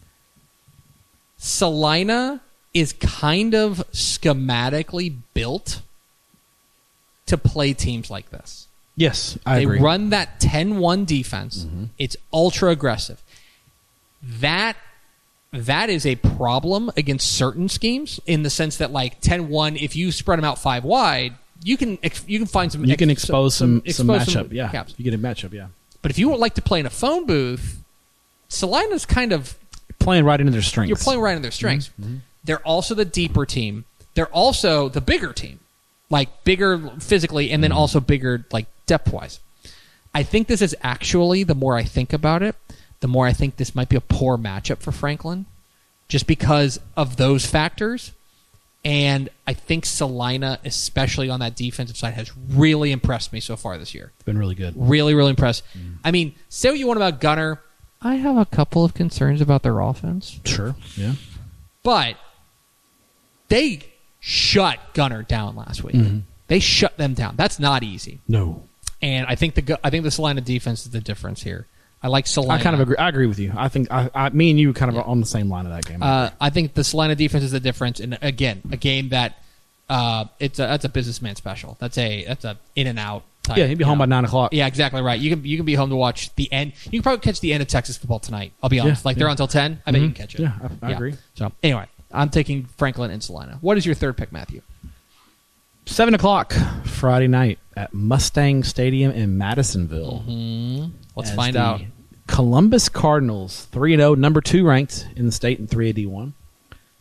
Salina is kind of schematically built to play teams like this. Yes, I They agree. run that ten one defense. It's ultra aggressive. That that is a problem against certain schemes in the sense that like ten one, if you spread them out five wide, you can ex- you can find some you ex- can expose some, some, expose matchup. Yeah, gaps. you get a matchup. Yeah, But if you would like to play in a phone booth, Salina's kind of playing right into their strengths. you're playing right in their strengths. They're also the deeper team. They're also the bigger team, like bigger physically, and then also bigger like depth wise. I think this is actually, the more I think about it, the more I think this might be a poor matchup for Franklin, just because of those factors. And I think Salina, especially on that defensive side, has really impressed me so far this year. It's been really good. Really, really impressed. I mean, say what you want about Gunner. I have a couple of concerns about their offense. Sure. Yeah. But they shut Gunner down last week. They shut them down. That's not easy. No. And I think the Gu- I think the Salina defense is the difference here. I like Salina. I kind of agree. I agree with you. I think I, I me and you kind of are on the same line of that game. Uh, I think the Salina defense is the difference. And again, a game that uh, it's a, that's a businessman special. That's a that's a in and out. Type, yeah, he'd be you home know. by nine o'clock. Yeah, exactly right. You can you can be home to watch the end. You can probably catch the end of Texas football tonight. I'll be honest. Yeah, like they're yeah. on until ten. I bet you Mhm. can catch it. Yeah, I, I agree. So anyway, I'm taking Franklin and Salina. What is your third pick, Matthew? Seven o'clock Friday night at Mustang Stadium in Madisonville. Let's as find the out. Columbus Cardinals, three and zero, number two ranked in the state in three A D one,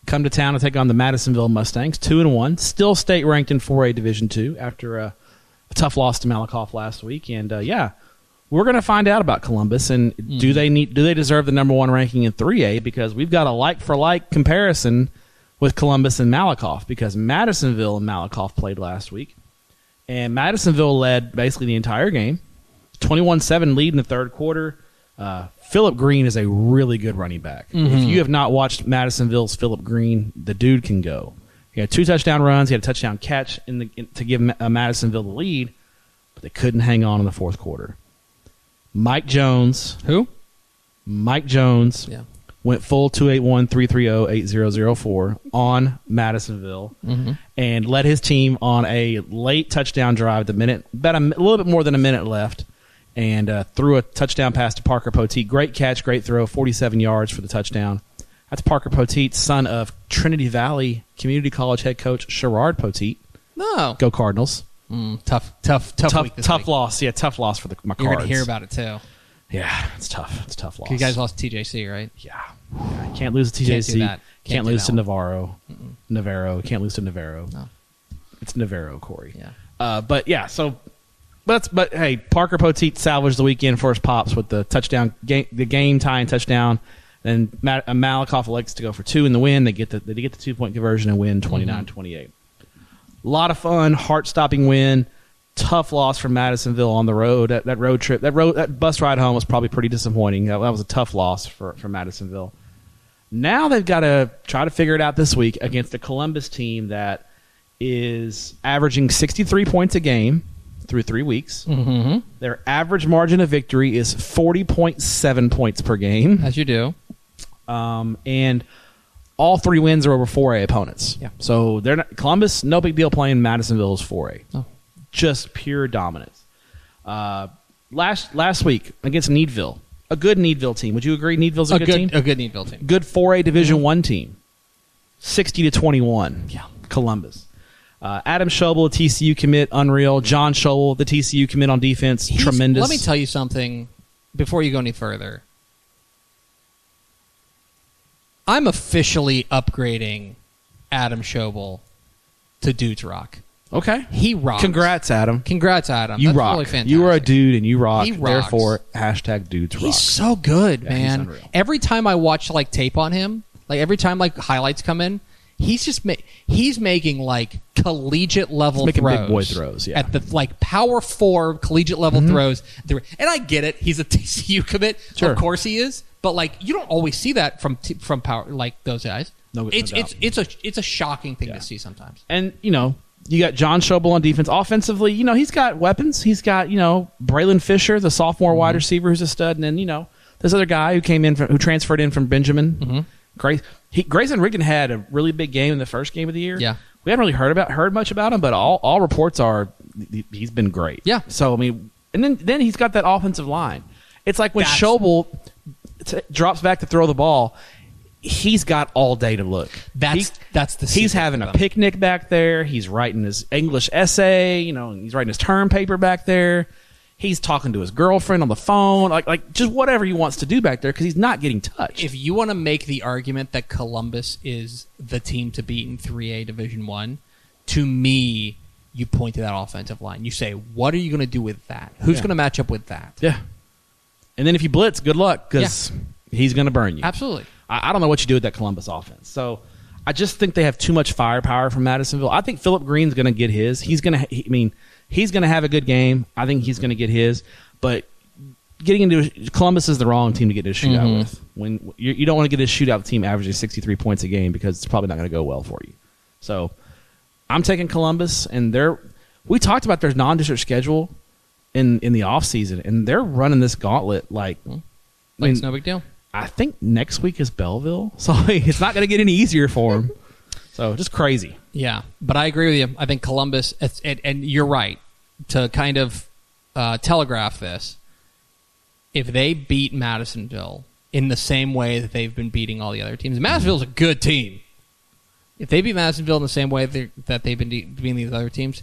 come to town to take on the Madisonville Mustangs, two and one, still state ranked in four A Division two after a, a tough loss to Malakoff last week. And uh, yeah, we're going to find out about Columbus and mm. do they need do they deserve the number one ranking in three A, because we've got a like for like comparison with Columbus and Malakoff, because Madisonville and Malakoff played last week, and Madisonville led basically the entire game, twenty-one seven lead in the third quarter. Uh, Philip Green is a really good running back. Mm-hmm. If you have not watched Madisonville's Philip Green, the dude can go. He had two touchdown runs. He had a touchdown catch in the, in, to give uh, Madisonville the lead, but they couldn't hang on in the fourth quarter. Mike Jones. Who? Mike Jones. Yeah. Went full two eight one, three three zero, eight zero zero four on Madisonville mm-hmm. and led his team on a late touchdown drive, the minute, about a, a little bit more than a minute left, and uh, threw a touchdown pass to Parker Poteet. Great catch, great throw, forty-seven yards for the touchdown. That's Parker Poteet, son of Trinity Valley Community College head coach Sherrard Poteet. No. Go Cardinals. Mm, tough, tough, tough, tough, week this tough week. loss. Yeah, tough loss for the my You're Cards. going to hear about it, too. Yeah, it's tough. It's a tough loss. You guys lost to T J C, right? Yeah. yeah. Can't lose to T J C. Can't do that. Can't, Can't do lose that to one. Navarro. Mm-mm. Navarro. Can't lose to Navarro. No. It's Navarro, Corey. Yeah. Uh, but, yeah, so... But, but hey, Parker Poteet salvaged the weekend for his pops with the touchdown, game, the game tying touchdown. Then Ma- uh, Malakoff elects to go for two in the win. They get the they get the two point conversion and win twenty-nine twenty-eight. Mm-hmm. A lot of fun, heart stopping win. Tough loss from Madisonville on the road. That, that road trip, that road, that bus ride home was probably pretty disappointing. That, that was a tough loss for for Madisonville. Now they've got to try to figure it out this week against a Columbus team that is averaging sixty-three points a game through three weeks. Mm-hmm. Their average margin of victory is forty point seven points per game. As you do. Um, and all three wins are over four A opponents. Yeah. So they're not, Columbus, no big deal playing Madisonville's four A. Oh. Just pure dominance. Uh, last last week against Needville, a good Needville team. Would you agree Needville's a, A good, good, team? a good Needville team. Good four A Division One team. Sixty to twenty-one. Yeah. Columbus. Uh, Adam Schobel, a T C U commit, unreal. John Schobel, the T C U commit on defense, He's- tremendous. Let me tell you something before you go any further. I'm officially upgrading Adam Schobel to Dudes Rock. Okay. He rocks. Congrats, Adam. Congrats, Adam. You That's rock. really fantastic. You are a dude and you rock. He rocks. Therefore, hashtag dudes rock. He's so good, Yeah, he's man. unreal. Every time I watch like tape on him, like every time like highlights come in, he's just ma- he's making like collegiate level He's making throws. big boy throws, yeah. At the like power four collegiate level Mm-hmm. throws. And I get it. He's a T C U commit. Sure. Of course he is. But like you don't always see that from t- from power like those guys. No- no it's doubt. it's it's a it's a shocking thing Yeah. to see sometimes. And, you know, you got John Schobel on defense. Offensively, you know, he's got weapons. He's got, you know, Braylon Fisher, the sophomore Mm-hmm. wide receiver who's a stud. And then, you know, this other guy who came in, from, who transferred in from Benjamin. Mm-hmm. Grace, he, Grayson Rigdon had a really big game in the first game of the year. Yeah. We haven't really heard about heard much about him, but all, all reports are he- he's been great. Yeah. So, I mean, and then, then he's got that offensive line. It's like when That's- Schobel t- drops back to throw the ball, he's got all day to look. That's He- that's the He's secret having for a them. picnic back there. He's writing his English essay. You know, he's writing his term paper back there. He's talking to his girlfriend on the phone, like like just whatever he wants to do back there because he's not getting touched. If you want to make the argument that Columbus is the team to beat in three A Division One, to me, you point to that offensive line. You say, "What are you going to do with that? Who's Yeah. going to match up with that?" yeah, and then if you blitz, good luck because he's going to burn you. Absolutely. I, I don't know what you do with that Columbus offense. So I just think they have too much firepower from Madisonville. I think Philip Green's going to get his. He's going to. I mean, he's going to have a good game. I think he's going to get his. But getting into Columbus is the wrong team to get into a shootout Mhm. with. When you, you don't want to get a shootout with a team averaging sixty-three points a game because it's probably not going to go well for you. So I'm taking Columbus, and they're. We talked about their non-district schedule in in the offseason, and they're running this gauntlet like. I Like mean, it's no big deal. I think next week is Belleville, so it's not going to get any easier for them. So just crazy. Yeah, but I agree with you. I think Columbus, it's, and, and you're right to kind of uh, telegraph this. If they beat Madisonville in the same way that they've been beating all the other teams, Madisonville's a good team. If they beat Madisonville in the same way they're- that they've been de- beating these other teams,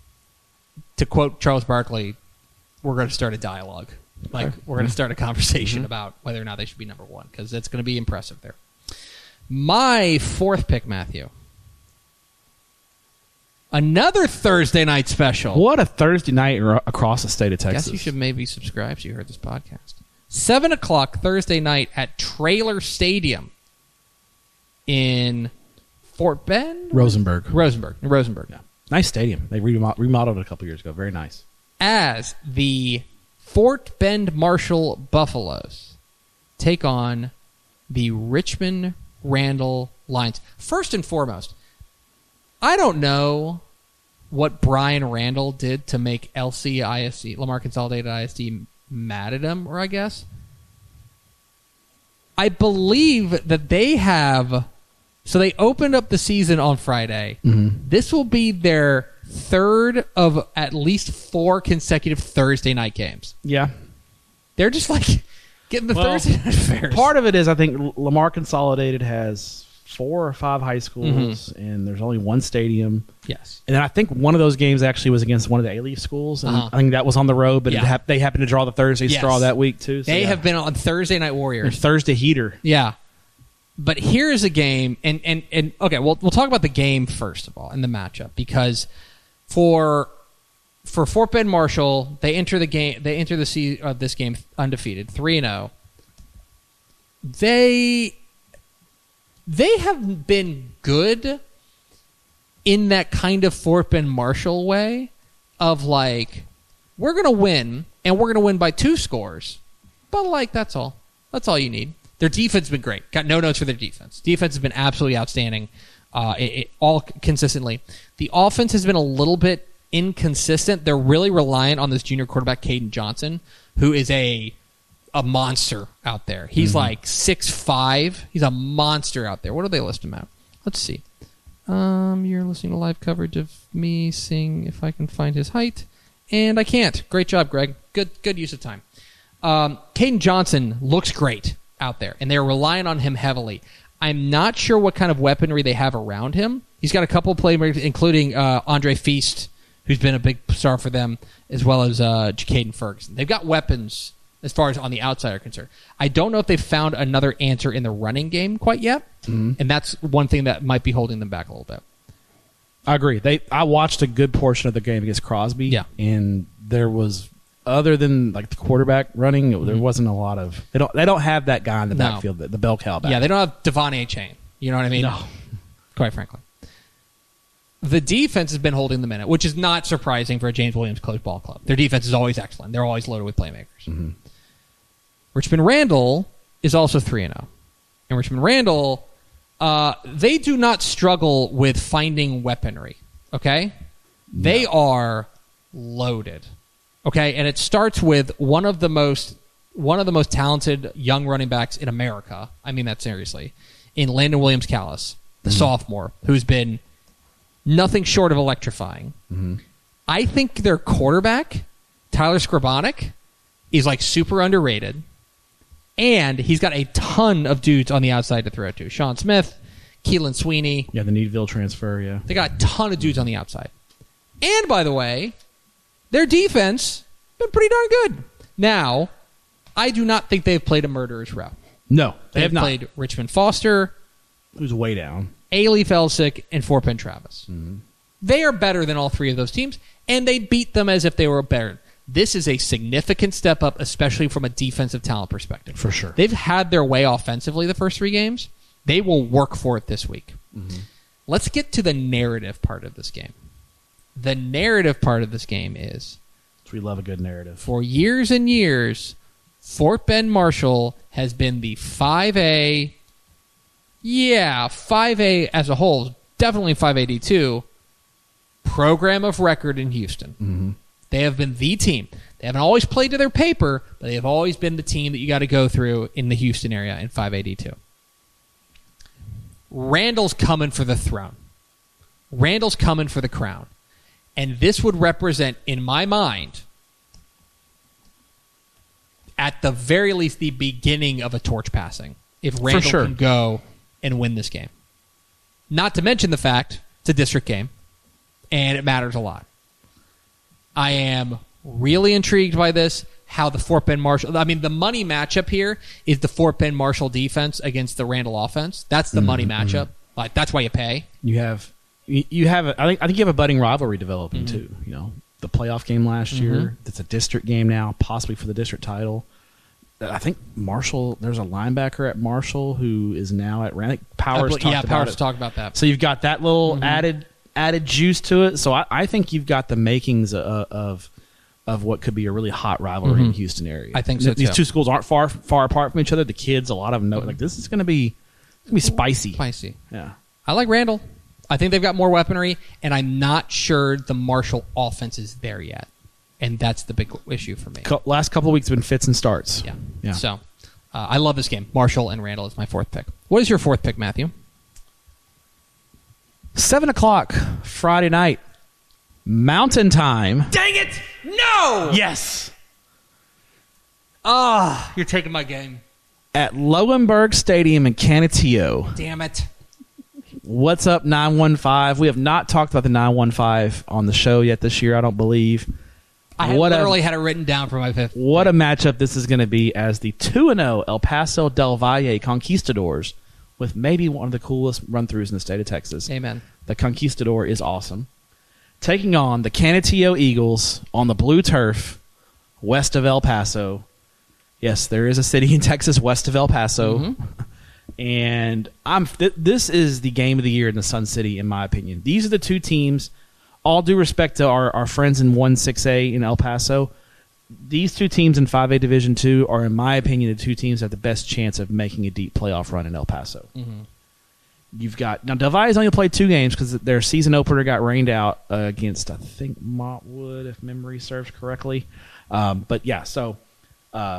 to quote Charles Barkley, we're going to start a dialogue. Like, Okay. we're going to start a conversation about whether or not they should be number one, because it's going to be impressive there. My fourth pick, Matthew. Another Thursday night special. What a Thursday night r- across the state of Texas. Guess you should maybe subscribe so you heard this podcast. Seven o'clock Thursday night at Trailer Stadium in Fort Bend? Rosenberg. Rosenberg. In Rosenberg. Yeah. Nice stadium. They remod- remodeled it a couple years ago. Very nice. As the Fort Bend Marshall Buffaloes take on the Richmond Randall Lions. First and foremost, I don't know what Brian Randall did to make L C I S D, Lamar Consolidated I S D, mad at him, or I guess. I believe that they have... So they opened up the season on Friday. Mm-hmm. This will be their third of at least four consecutive Thursday night games. Yeah. They're just like getting the Well, Thursday night affairs. Part of it is I think Lamar Consolidated has four or five high schools, Mm-hmm. and there's only one stadium. Yes. And then I think one of those games actually was against one of the A-Leaf schools, and Uh-huh. I think that was on the road, but Yeah. it hap- they happened to draw the Thursday Yes. straw that week, too. So They yeah. have been on Thursday Night They're Warriors. Thursday heater. Yeah. But here's a game, and, and, and okay, we'll, we'll talk about the game first of all, and the matchup, because for for Fort Bend Marshall, they enter the game, they enter the se- uh, this game undefeated, three and zero. They they have been good in that kind of Fort Bend Marshall way of like, we're gonna win, and we're gonna win by two scores, but like that's all. That's all you need. Their defense has been great. Got no notes for their defense. Defense has been absolutely outstanding, uh, it, it, all consistently. The offense has been a little bit inconsistent. They're really reliant on this junior quarterback, Caden Johnson, who is a a monster out there. He's Mm-hmm. like six five. He's a monster out there. What do they list him at? Let's see. Um, you're listening to live coverage of me seeing if I can find his height, and I can't. Great job, Greg. Good good use of time. Um, Caden Johnson looks great out there, and they're relying on him heavily. I'm not sure what kind of weaponry they have around him. He's got a couple of playmakers, including uh, Andre Feast, who's been a big star for them, as well as uh, Jacaden Ferguson. They've got weapons as far as on the outside are concerned. I don't know if they've found another answer in the running game quite yet, Mm-hmm. and that's one thing that might be holding them back a little bit. I agree. They I watched a good portion of the game against Crosby, Yeah. and there was, other than like the quarterback running, there Mhm. wasn't a lot of. They don't. They don't have that guy in the No. backfield, the, the bell cow back. Yeah, they don't have Devon A. Chain. You know what I mean? No. Quite frankly. The defense has been holding them in it, which is not surprising for a James Williams coach ball club. Their defense is always excellent. They're always loaded with playmakers. Mm-hmm. Richmond Randall is also three and oh. And Richmond Randall, uh, they do not struggle with finding weaponry, okay? They are loaded, okay? And it starts with one of the most one of the most talented young running backs in America. I mean that seriously. In Landon Williams-Callis, the sophomore, who's been nothing short of electrifying. Mm-hmm. I think their quarterback, Tyler Skrabonic, is like super underrated. And he's got a ton of dudes on the outside to throw to. Sean Smith, Keelan Sweeney. Yeah, the Needville transfer. Yeah, They got a ton of dudes on the outside. And by the way, their defense been pretty darn good. Now, I do not think they've played a murderer's row. no, they They've have not. played Richmond Foster, Who's way down. A-Leaf Elsick, and Fort Bend Travis. Mm-hmm. They are better than all three of those teams, and they beat them as if they were better. This is a significant step up, especially from a defensive talent perspective. For sure. They've had their way offensively the first three games. They will work for it this week. Mm-hmm. Let's get to the narrative part of this game. The narrative part of this game is, We love a good narrative. for years and years, Fort Bend Marshall has been the five A, yeah, five A as a whole, definitely five A D two, program of record in Houston. Mm-hmm. They have been the team. They haven't always played to their paper, but they have always been the team that you got to go through in the Houston area in five A D two. Randall's coming for the throne. Randall's coming for the crown. And this would represent, in my mind, at the very least, the beginning of a torch passing. If Randall sure. can go and win this game. Not to mention the fact it's a district game, and it matters a lot. I am really intrigued by this. how the Fort Bend Marshall. I mean, the money matchup here is the Fort Bend Marshall defense against the Randall offense. That's the money matchup. Like that's why you pay. You have you you have a, I think I think you have a budding rivalry developing mm-hmm. too. You know, the playoff game last mm-hmm. year. It's a district game now, possibly for the district title. I think Marshall. There's a linebacker at Marshall who is now at Randall. Powers uh, talked yeah, about Powers it. talked about that. So you've got that little mm-hmm. added added juice to it. So I, I think you've got the makings of, of of what could be a really hot rivalry mm-hmm. in the Houston area. I think so These too. two schools aren't far far apart from each other. The kids, a lot of them know like this is going to be it's going to be spicy. Spicy. Yeah. I like Randall. I think they've got more weaponry, and I'm not sure the Marshall offense is there yet, and that's the big issue for me. Co- last couple of weeks have been fits and starts. Yeah. Yeah. So uh, I love this game. Marshall and Randall is my fourth pick. What is your fourth pick, Matthew? Seven o'clock Friday night, Mountain Time. Dang it! No! Yes. Ah, oh, you're taking my game. At Lowenberg Stadium in Canutillo. Damn it. What's up, nine one five? We have not talked about the nine one five on the show yet this year, I don't believe. I what literally a, had it written down for my fifth. What a matchup this is going to be as the two and oh El Paso Del Valle Conquistadors with maybe one of the coolest run-throughs in the state of Texas. Amen. The Conquistador is awesome. Taking on the Canutillo Eagles on the blue turf west of El Paso. Yes, there is a city in Texas west of El Paso. Mm-hmm. And I'm th- this is the game of the year in the Sun City, in my opinion. These are the two teams, all due respect to our, our friends in one six A in El Paso. These two teams in five A Division two are, in my opinion, the two teams that have the best chance of making a deep playoff run in El Paso. Mm-hmm. You've got now Del Valle's only played two games because their season opener got rained out uh, against, I think, Montwood, if memory serves correctly. Um, but yeah, so uh,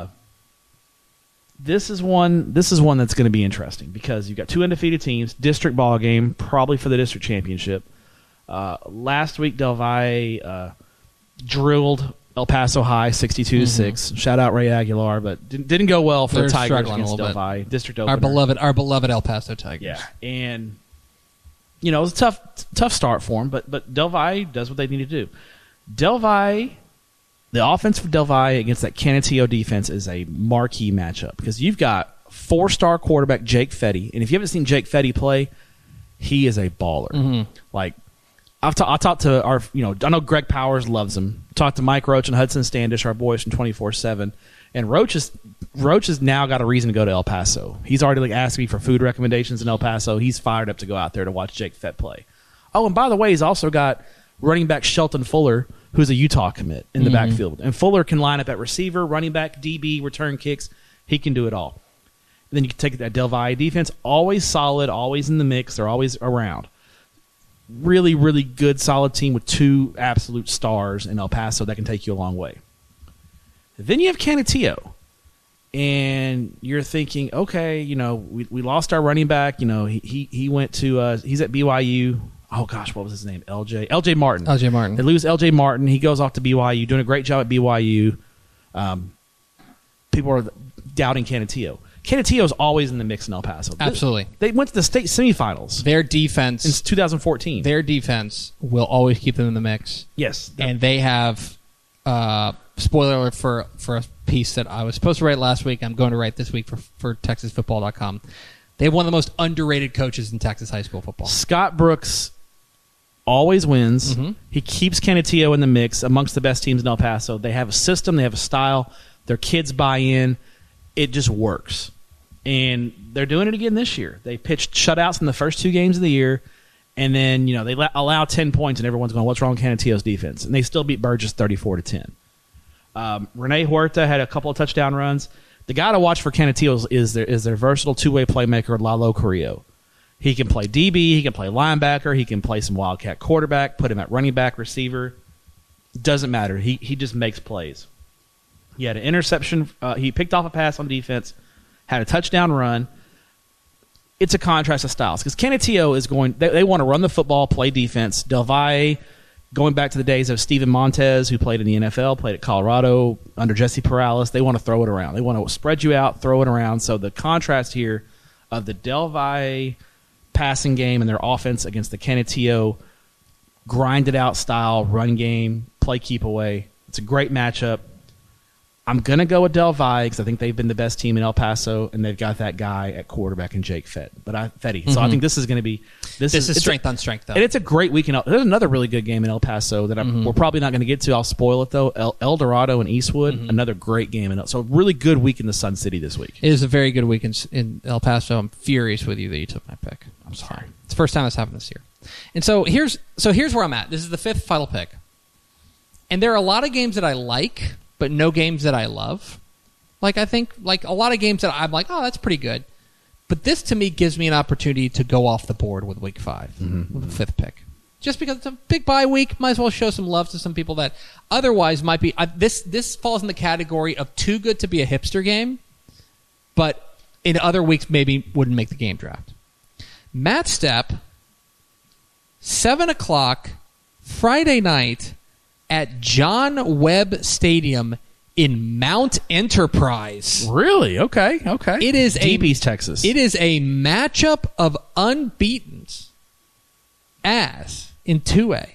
this is one. This is one that's going to be interesting because you've got two undefeated teams, district ball game, probably for the district championship. Uh, last week, Del Valle uh, drilled El Paso High sixty-two to six. Mm-hmm. Shout out Ray Aguilar, but didn't, didn't go well for They're the Tigers struggling against a little Del bit. Valle district opener. Our beloved, our beloved El Paso Tigers. Yeah, and you know it was a tough, tough start for them, but but Del Valle does what they need to do. Del Valle, the offense for Del Valle against that Canutillo defense is a marquee matchup because you've got four-star quarterback Jake Fetty, and if you haven't seen Jake Fetty play, he is a baller. Mm-hmm. Like I've ta- I talked to our, you know, I know Greg Powers loves him. Talked to Mike Roach and Hudson Standish, our boys from twenty-four seven, and Roach is Roach has now got a reason to go to El Paso. He's already like asked me for food recommendations in El Paso. He's fired up to go out there to watch Jake Fett play. Oh, and by the way, he's also got running back Shelton Fuller, who's a Utah commit in the mm-hmm. backfield, and Fuller can line up at receiver, running back, D B, return kicks. He can do it all. And then you can take that Del Valle defense, always solid, always in the mix. They're always around. Really, really good, solid team with two absolute stars in El Paso that can take you a long way. Then you have Canutillo, and you're thinking, okay, you know, we we lost our running back. You know, he he, he went to uh, he's at B Y U. Oh gosh, what was his name? L J L J Martin. L J Martin. They lose L J Martin. He goes off to B Y U, doing a great job at B Y U. Um, people are doubting Canutillo. Canutillo is always in the mix in El Paso. Absolutely. They went to the state semifinals Their defense, in two thousand fourteen. their defense will always keep them in the mix. Yes. And they have, uh, spoiler alert for, for a piece that I was supposed to write last week. I'm going to write this week for, for Texas Football dot com. They have one of the most underrated coaches in Texas high school football. Scott Brooks always wins. Mm-hmm. He keeps Canutillo in the mix amongst the best teams in El Paso. They have a system. They have a style. Their kids buy in. It just works. And they're doing it again this year. They pitched shutouts in the first two games of the year, and then you know they la- allow ten points, and everyone's going, "What's wrong with Canutillo's defense?" And they still beat Burgess thirty-four to ten. Um, Rene Huerta had a couple of touchdown runs. The guy to watch for Canutillo is their is their versatile two-way playmaker, Lalo Carrillo. He can play D B, he can play linebacker, he can play some wildcat quarterback, put him at running back, receiver. Doesn't matter. He he just makes plays. He had an interception. Uh, he picked off a pass on defense. Had a touchdown run. It's a contrast of styles because Canutillo is going. They, they want to run the football, play defense. Del Valle, going back to the days of Steven Montez, who played in the N F L, played at Colorado under Jesse Perales. They want to throw it around. They want to spread you out, throw it around. So the contrast here of the Del Valle passing game and their offense against the Canutillo grinded out style run game, play keep away. It's a great matchup. I'm going to go with Del Valle because I think they've been the best team in El Paso, and they've got that guy at quarterback in Jake Fett. But I, Fetty. So Mm-hmm. I think this is going to be this, This is it's strength a, on strength, though. and it's a great weekend. There's another really good game in El Paso that I'm, Mm-hmm. we're probably not going to get to. I'll spoil it though. El, El Dorado and Eastwood, Mm-hmm. another great game. In El, so a really good week in the Sun City this week. It is a very good week in, in El Paso. I'm furious with you that you took my pick. I'm sorry. It's the first time that's happened this year. And so here's so here's where I'm at. This is the fifth final pick. And there are a lot of games that I like, but no games that I love. Like, I think, like, a lot of games that I'm like, oh, that's pretty good. But this, to me, gives me an opportunity to go off the board with week five, Mm-hmm. with the fifth pick. Just because it's a big bye week, might as well show some love to some people that otherwise might be... I, this this falls in the category of too good to be a hipster game, but in other weeks maybe wouldn't make the game draft. Matt Stepp, seven o'clock, Friday night, at John Webb Stadium in Mount Enterprise. Really? Okay. Okay. It is a- Deep East Texas. It is a matchup of unbeatens as in two A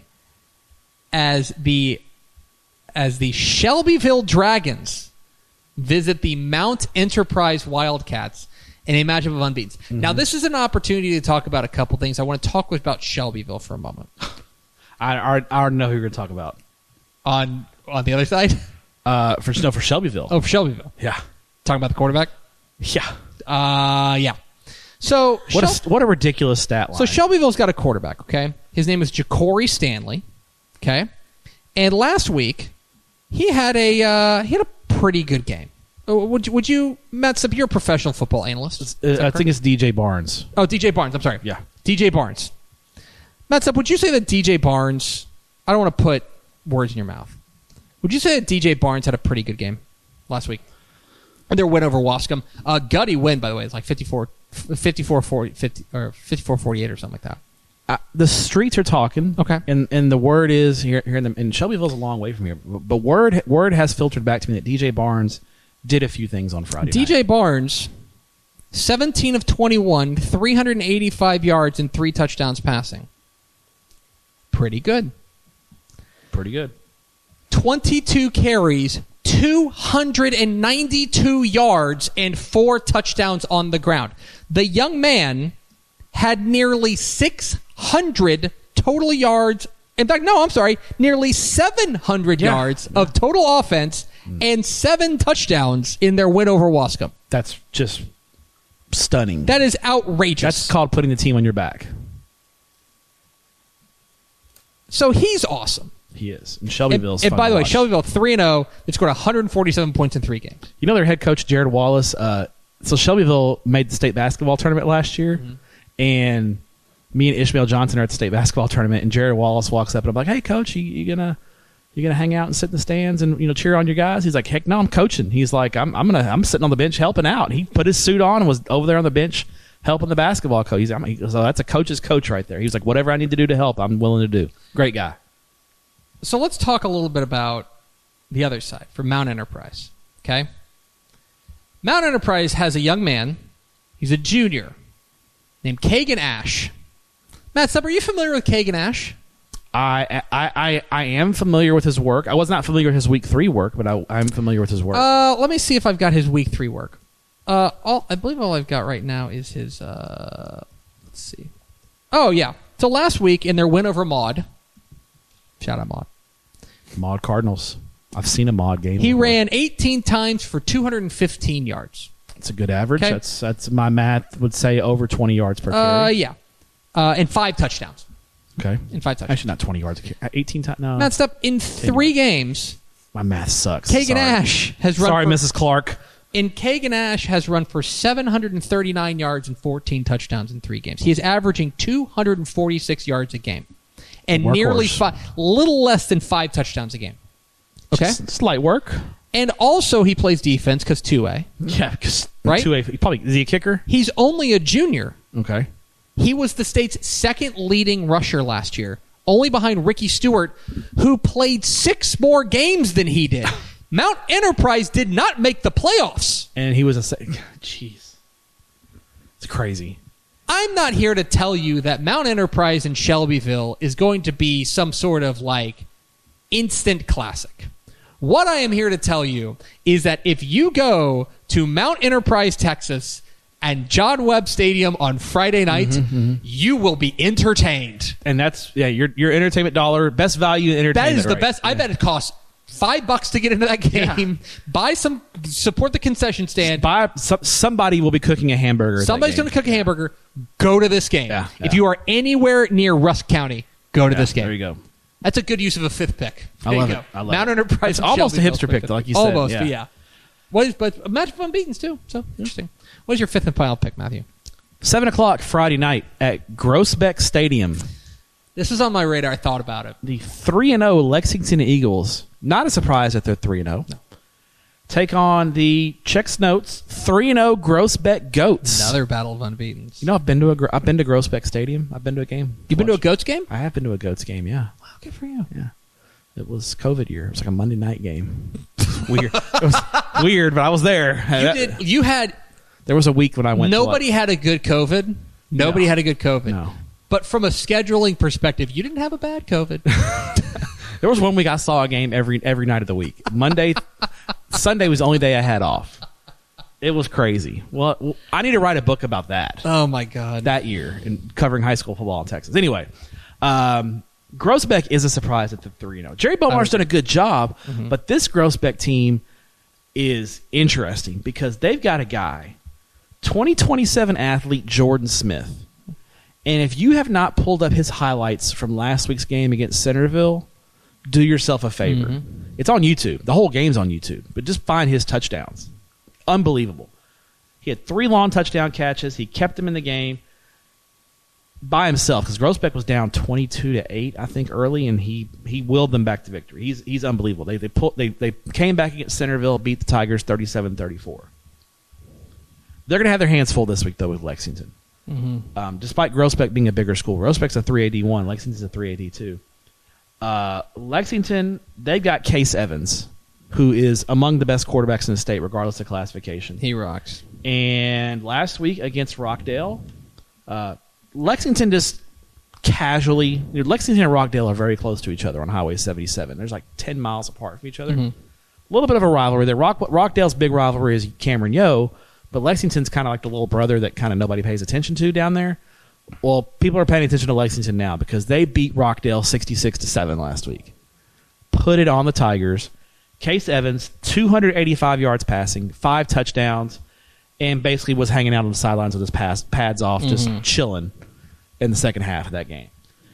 as the as the Shelbyville Dragons visit the Mount Enterprise Wildcats in a matchup of unbeatens. Mm-hmm. Now, this is an opportunity to talk about a couple things. I want to talk about Shelbyville for a moment. I, I, I already know who you're going to talk about. On on the other side, Uh, for no, for Shelbyville. oh, for Shelbyville, yeah, talking about the quarterback. yeah. Uh yeah. So What Shel- a what a ridiculous stat line. So Shelbyville's got a quarterback, okay? His name is Ja'Cory Stanley, okay? And last week, he had a uh, he had a pretty good game. Uh, Would you, would you Matt Stepp, you're a professional football analyst. Is Uh, that I think correct? it's D J Barnes. Oh, D J Barnes, I'm sorry. Yeah. D J Barnes. Matt Stepp, would you say that D J Barnes, I don't want to put words in your mouth. Would you say that D J Barnes had a pretty good game last week? And their win over Wascom. Uh, gutty win, by the way. It's like fifty-four, fifty-four, forty, fifty, or fifty-four forty-eight or something like that. Uh, the streets are talking. Okay. And and the word is here here in the and Shelbyville's a long way from here, but word word has filtered back to me that D J Barnes did a few things on Friday. D J night. Barnes, seventeen of twenty-one, three hundred eighty-five yards and three touchdowns passing. Pretty good. Pretty good. twenty-two carries, two hundred ninety-two yards, and four touchdowns on the ground. The young man had nearly six hundred total yards. In fact, no, I'm sorry, nearly seven hundred Yeah. yards of total offense and seven touchdowns in their win over Wascom. That's just stunning. That is outrageous. That's called putting the team on your back. So he's awesome. He is. And And, Shelbyville's and fun by to the way, watch. Shelbyville three and oh. They scored one hundred forty-seven points in three games. You know their head coach Jared Wallace. Uh, so Shelbyville made the state basketball tournament last year, Mm-hmm. and me and Ishmael Johnson are at the state basketball tournament, and Jared Wallace walks up and I'm like, "Hey, coach, you, you gonna you gonna hang out and sit in the stands and you know cheer on your guys?" He's like, "Heck no, I'm coaching." He's like, "I'm I'm gonna I'm sitting on the bench helping out." He put his suit on and was over there on the bench helping the basketball coach. He's I'm, he, so that's a coach's coach right there. He was like, "Whatever I need to do to help, I'm willing to do." Great guy. So let's talk a little bit about the other side for Mount Enterprise. Okay? Mount Enterprise has a young man. He's a junior named Kagan Ash. Matt Stepp, are you familiar with Kagan Ash? I, I I I am familiar with his work. I was not familiar with his week three work, but I, I'm familiar with his work. Uh, let me see if I've got his week three work. Uh, all I believe all I've got right now is his. Uh, let's see. Oh yeah. So last week in their win over Maud, shout out Maud. Maud Cardinals. I've seen a Maud game. He before. ran eighteen times for two hundred fifteen yards. It's a good average. Okay. That's that's my math would say over twenty yards per Uh, carry. yeah, uh, and five touchdowns. Okay. In five touchdowns. Actually, not twenty yards. a carry. eighteen times. No, Matt Stepp, in three games, my math sucks. Kagan Sorry. Ash has run. Sorry, for, Missus Clark. In Kagan Ash has run for seven hundred thirty-nine yards and fourteen touchdowns in three games. He is averaging two hundred forty-six yards a game, and Workhorse. nearly five, little less than five touchdowns a game. Okay, Just, just light work. and also he plays defense because two A. Yeah, because Right? two A. Probably is he a kicker? He's only a junior. Okay. He was the state's second leading rusher last year, only behind Ricky Stewart, who played six more games than he did. Mount Enterprise did not make the playoffs. And he was a. se- Jeez, it's crazy. I'm not here to tell you that Mount Enterprise in Shelbyville is going to be some sort of like instant classic. What I am here to tell you is that if you go to Mount Enterprise, Texas, and John Webb Stadium on Friday night, Mm-hmm, mm-hmm. you will be entertained. And that's yeah, your your entertainment dollar, best value entertainment. That is the right. best. I Yeah. bet it costs five bucks to get into that game. Buy some, support the concession stand. Buy, some, somebody will be cooking a hamburger. at Somebody's that going game. to cook a hamburger. Go to this game. Yeah, If yeah. you are anywhere near Rusk County, go to Yeah, this game. There you go. That's a good use of a fifth pick. I There love you it. go. I love Mount it. Enterprise. It's and almost a Shelbyville's hipster pick, fifth. though, like you said, Almost, yeah. but yeah. What is, but match fun beatings too. So interesting. What is your fifth and final pick, Matthew? Seven o'clock Friday night at Groesbeck Stadium. This was on my radar. I thought about it. The three and zero Lexington Eagles. Not a surprise that they're three and zero. No. Take on the Checks Notes three and zero Groesbeck Goats. Another battle of unbeatens. You know, I've been to a Gro- I've been to Groesbeck Stadium. I've been to a game. You've been to a Watched- Goats game? I have been to a Goats game. Yeah, Wow, good for you. yeah. It was COVID year. It was like a Monday night game. Weird. It was weird, but I was there. You did. You had There was a week when I went. nobody To had a good COVID. Nobody No. had a good COVID. No. But from a scheduling perspective, you didn't have a bad COVID. There was one week I saw a game every every night of the week. Monday, Sunday was the only day I had off. It was crazy. Well, I need to write a book about that. Oh my God. that year in covering high school football in Texas. Anyway, um, Groesbeck is a surprise at the three and oh. Jerry Bomar's done a good job, but this Groesbeck team is interesting because they've got a guy, twenty twenty-seven athlete Jordan Smith. And if you have not pulled up his highlights from last week's game against Centerville, do yourself a favor. It's on YouTube. The whole game's on YouTube. But just find his touchdowns. Unbelievable. He had three long touchdown catches. He kept them in the game by himself because Groesbeck was down twenty-two to eight, I think, early, and he, he willed them back to victory. He's he's unbelievable. They they pulled, they they came back against Centerville, beat the Tigers thirty-seven thirty-four. They're going to have their hands full this week, though, with Lexington. Mm-hmm. Um, despite Groesbeck being a bigger school. Groesbeck's a three A D one. Lexington's a three A D two. Uh, Lexington, they've got Case Evans, who is among the best quarterbacks in the state, regardless of classification. He rocks. And last week against Rockdale, uh, Lexington just casually... You know, Lexington and Rockdale are very close to each other on Highway seventy-seven. There's like ten miles apart from each other. Mhm. A little bit of a rivalry there. Rock, Rockdale's big rivalry is Cameron Yo, but Lexington's kind of like the little brother that kind of nobody pays attention to down there. Well, people are paying attention to Lexington now because they beat Rockdale sixty-six to seven last week. Put it on the Tigers. Case Evans, two hundred eighty-five yards passing, five touchdowns, and basically was hanging out on the sidelines with his pass, pads off, just Mhm. chilling in the second half of that game.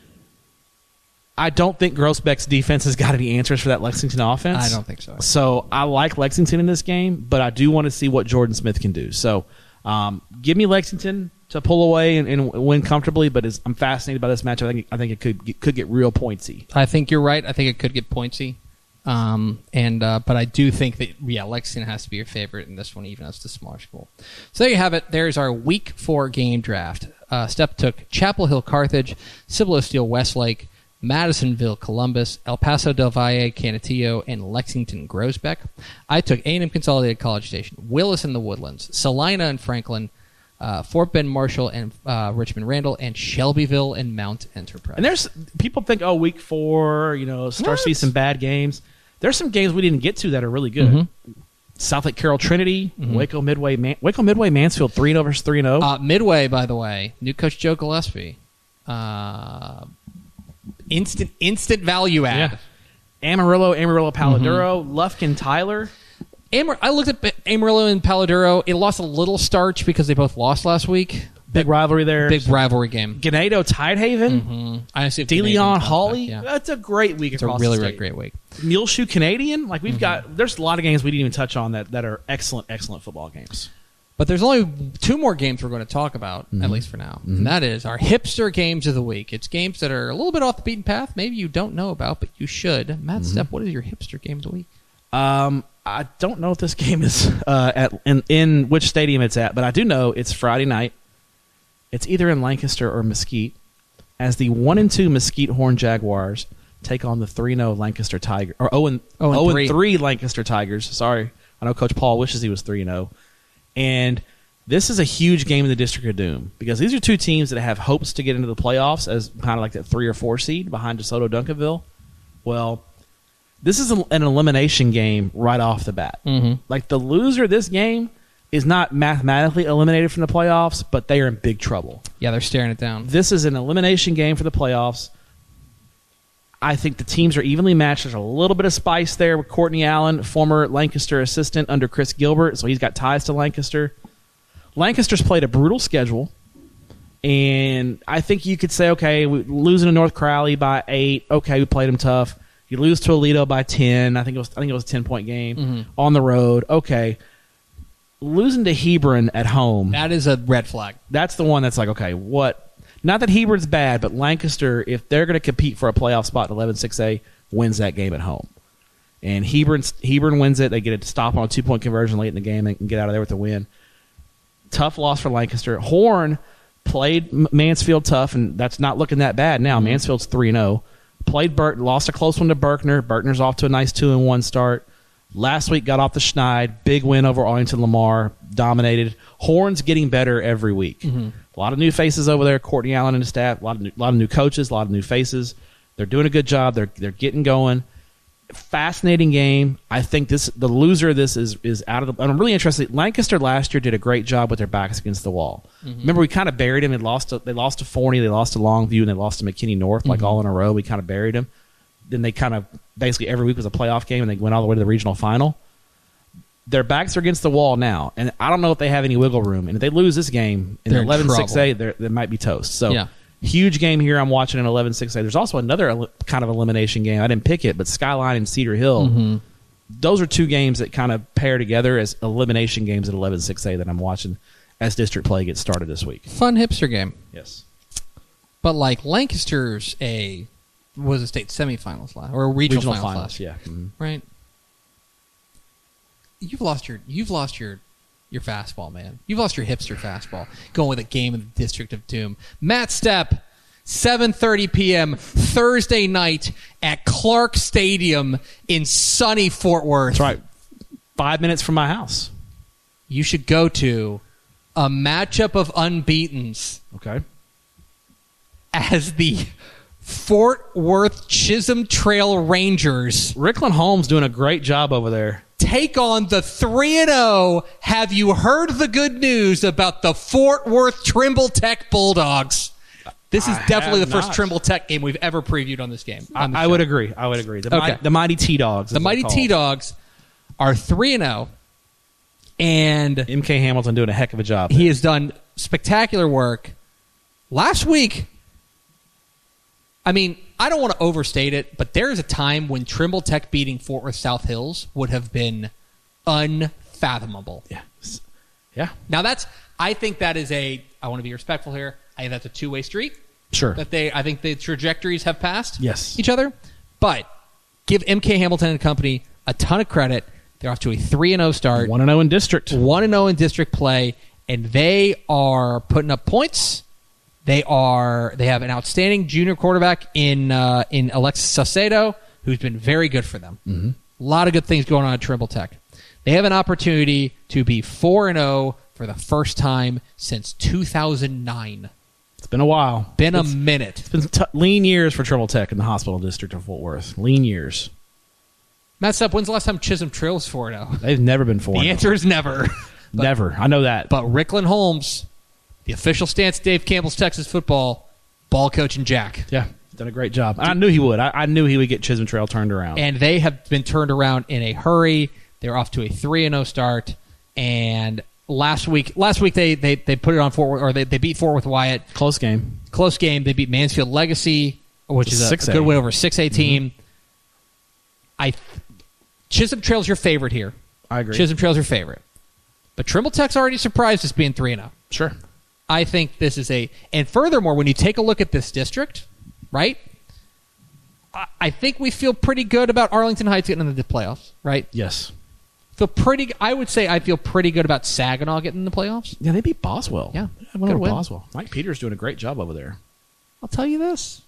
I don't think Groesbeck's defense has got any answers for that Lexington offense. I don't think so. So I like Lexington in this game, but I do want to see what Jordan Smith can do. So um, give me Lexington to pull away and, and win comfortably, but it's, I'm fascinated by this match. I think I think it could it could get real pointsy. I think you're right. I think it could get pointsy. Um, and uh, but I do think that yeah, Lexington has to be your favorite in this one, even as the smaller school. So there you have it. There's our week four game draft. Uh, Step took Chapel Hill, Carthage, Cibolo Steele, Westlake, Madisonville, Columbus, El Paso del Valle, Canutillo, and Lexington, Groesbeck. I took A and M Consolidated College Station, Willis in the Woodlands, Salina and Franklin, uh, Fort Bend Marshall and uh, Richmond Randall, and Shelbyville and Mount Enterprise. And there's people think, oh, week four, you know, start to see What? some bad games. There's some games we didn't get to that are really good. Mhm. South Lake Carroll Trinity, Mhm. Waco Midway, Man- Waco Midway Mansfield three and zero versus three and zero. Uh, Midway, by the way, new coach Joe Gillespie. Uh, instant, instant value add. Amarillo, Amarillo, Paladuro, Mm-hmm. Lufkin, Tyler. Amar- I looked at Amarillo and Paladuro. It lost a little starch because they both lost last week. Big rivalry there. Big rivalry game. Ganado, Tidehaven. Mm-hmm. I honestly De Leon, Holly. Yeah. That's a great week It's a across really, the really state. great week. Muleshoe Canadian. Like we've Mm-hmm. got, there's a lot of games we didn't even touch on that, that are excellent, excellent football games. But there's only two more games we're going to talk about, Mm-hmm. at least for now. And that is our hipster games of the week. It's games that are a little bit off the beaten path. Maybe you don't know about, but you should. Matt Mm-hmm. Stepp, what is your hipster game of the week? Um, I don't know if this game is uh, at in, in which stadium it's at, but I do know it's Friday night. It's either in Lancaster or Mesquite, as the one and two Mesquite Horn Jaguars take on the three and zero Lancaster Tigers, or zero and Oh, and zero three. and three Lancaster Tigers. Sorry, I know Coach Paul wishes he was three and zero, and this is a huge game in the District of Doom because these are two teams that have hopes to get into the playoffs as kind of like that three or four seed behind DeSoto Duncanville. Well, this is an elimination game right off the bat. Mm-hmm. Like the loser of this game is not mathematically eliminated from the playoffs, but they are in big trouble. Yeah, they're staring it down. This is an elimination game for the playoffs. I think the teams are evenly matched. There's a little bit of spice there with Courtney Allen, former Lancaster assistant under Chris Gilbert, so he's got ties to Lancaster. Lancaster's played a brutal schedule, and I think you could say, okay, we losing to North Crowley by eight. Okay, we played them tough. You lose to Aledo by ten. I think it was. I think it was a ten point game Mm-hmm. on the road. Okay, losing to Hebron at home. That is a red flag. That's the one that's like, okay, what? Not that Hebron's bad, but Lancaster, if they're going to compete for a playoff spot in eleven six A, wins that game at home. And Hebron, Hebron wins it. They get it to stop on a two-point conversion late in the game and can get out of there with the win. Tough loss for Lancaster. Horn played Mansfield tough, and that's not looking that bad now. Mm-hmm. Mansfield's three and oh. Played Burt, lost a close one to Berkner. Berkner's off to a nice two and one start. Last week got off the Schneid. Big win over Arlington Lamar. Dominated. Horn's getting better every week. Mm-hmm. A lot of new faces over there. Courtney Allen and the staff. A lot of new, lot of new coaches. A lot of new faces. They're doing a good job. They're they're getting going. Fascinating game. I think this the loser of this is is out of the. I'm really interested. Lancaster last year did a great job with their backs against the wall. Mm-hmm. Remember, we kind of buried them. They lost. To, they lost to Forney. They lost to Longview, and they lost to McKinney North. Like mm-hmm. all in a row. We kind of buried them. Then they kind of basically every week was a playoff game, and they went all the way to the regional final. Their backs are against the wall now, and I don't know if they have any wiggle room. And if they lose this game in eleven six A, they might be toast. So, yeah. Huge game here. I'm watching in eleven six A. There's also another el- kind of elimination game. I didn't pick it, but Skyline and Cedar Hill. Mm-hmm. Those are two games that kind of pair together as elimination games at eleven six A that I'm watching as district play gets started this week. Fun hipster game. Yes. But like Lancaster's a was a state semifinals last or a regional, Regional finals, finals, last, yeah. Mm-hmm. right? You've lost your you've lost your your fastball, man. You've lost your hipster fastball going with a game in the District of Doom. Matt Stepp, seven thirty p.m. Thursday night at Clark Stadium in sunny Fort Worth. That's right. Five minutes from my house. You should go to a matchup of unbeatens Okay. as the Fort Worth Chisholm Trail Rangers Rickland Holmes doing a great job over there. take on the three and oh. Have you heard the good news about the Fort Worth Trimble Tech Bulldogs? This is I definitely the have first not. Trimble Tech game we've ever previewed on this game. on I, the I show. would agree. I would agree. The, Okay. mighty, the mighty T-Dogs. The mighty T-Dogs are three and oh, and M K Hamilton doing a heck of a job. he has done spectacular work. Last week, I mean, I don't want to overstate it, but there is a time when Trimble Tech beating Fort Worth South Hills would have been unfathomable. Yeah. Yeah. Now that's, I think that is a, I want to be respectful here, I think that's a two-way street. Sure. That they, I think the trajectories have passed Yes. each other. But give M K Hamilton and company a ton of credit. They're off to a three and oh start. one and oh in district. one and oh in district play, and they are putting up points. They are they have an outstanding junior quarterback in uh, in Alexis Saucedo, who's been very good for them. Mm-hmm. A lot of good things going on at Trimble Tech. They have an opportunity to be four and oh for the first time since two thousand nine. It's been a while. Been it's, a minute. It's been t- lean years for Trimble Tech in the hospital district of Fort Worth. Lean years. Matt Stepp, when's the last time Chisholm Trail's four and oh? They've never been four. The answer is never. But, never. I know that. But Rickland Holmes, the official stance of Dave Campbell's Texas football, ball coach and Jack. Yeah, he's done a great job. I knew he would. I, I knew he would get Chisholm Trail turned around. And they have been turned around in a hurry. They're off to a three and oh start. And last week last week they, they, they put it on Fort Worth, or they, they beat Fort Worth Wyatt. Close game. Close game. They beat Mansfield Legacy, which is a, six A. a good win over six A team. Mm-hmm. I Chisholm Trail's your favorite here. I agree. Chisholm Trail's your favorite. But Trimble Tech's already surprised us being three and oh. Sure. I think this is a... And furthermore, when you take a look at this district, right, I, I think we feel pretty good about Arlington Heights getting into the playoffs, right? Yes. Feel pretty. I would say I feel pretty good about Saginaw getting in the playoffs. Yeah, they beat Boswell. Yeah, I went good over win. Boswell. Mike Peters doing a great job over there. I'll tell you this.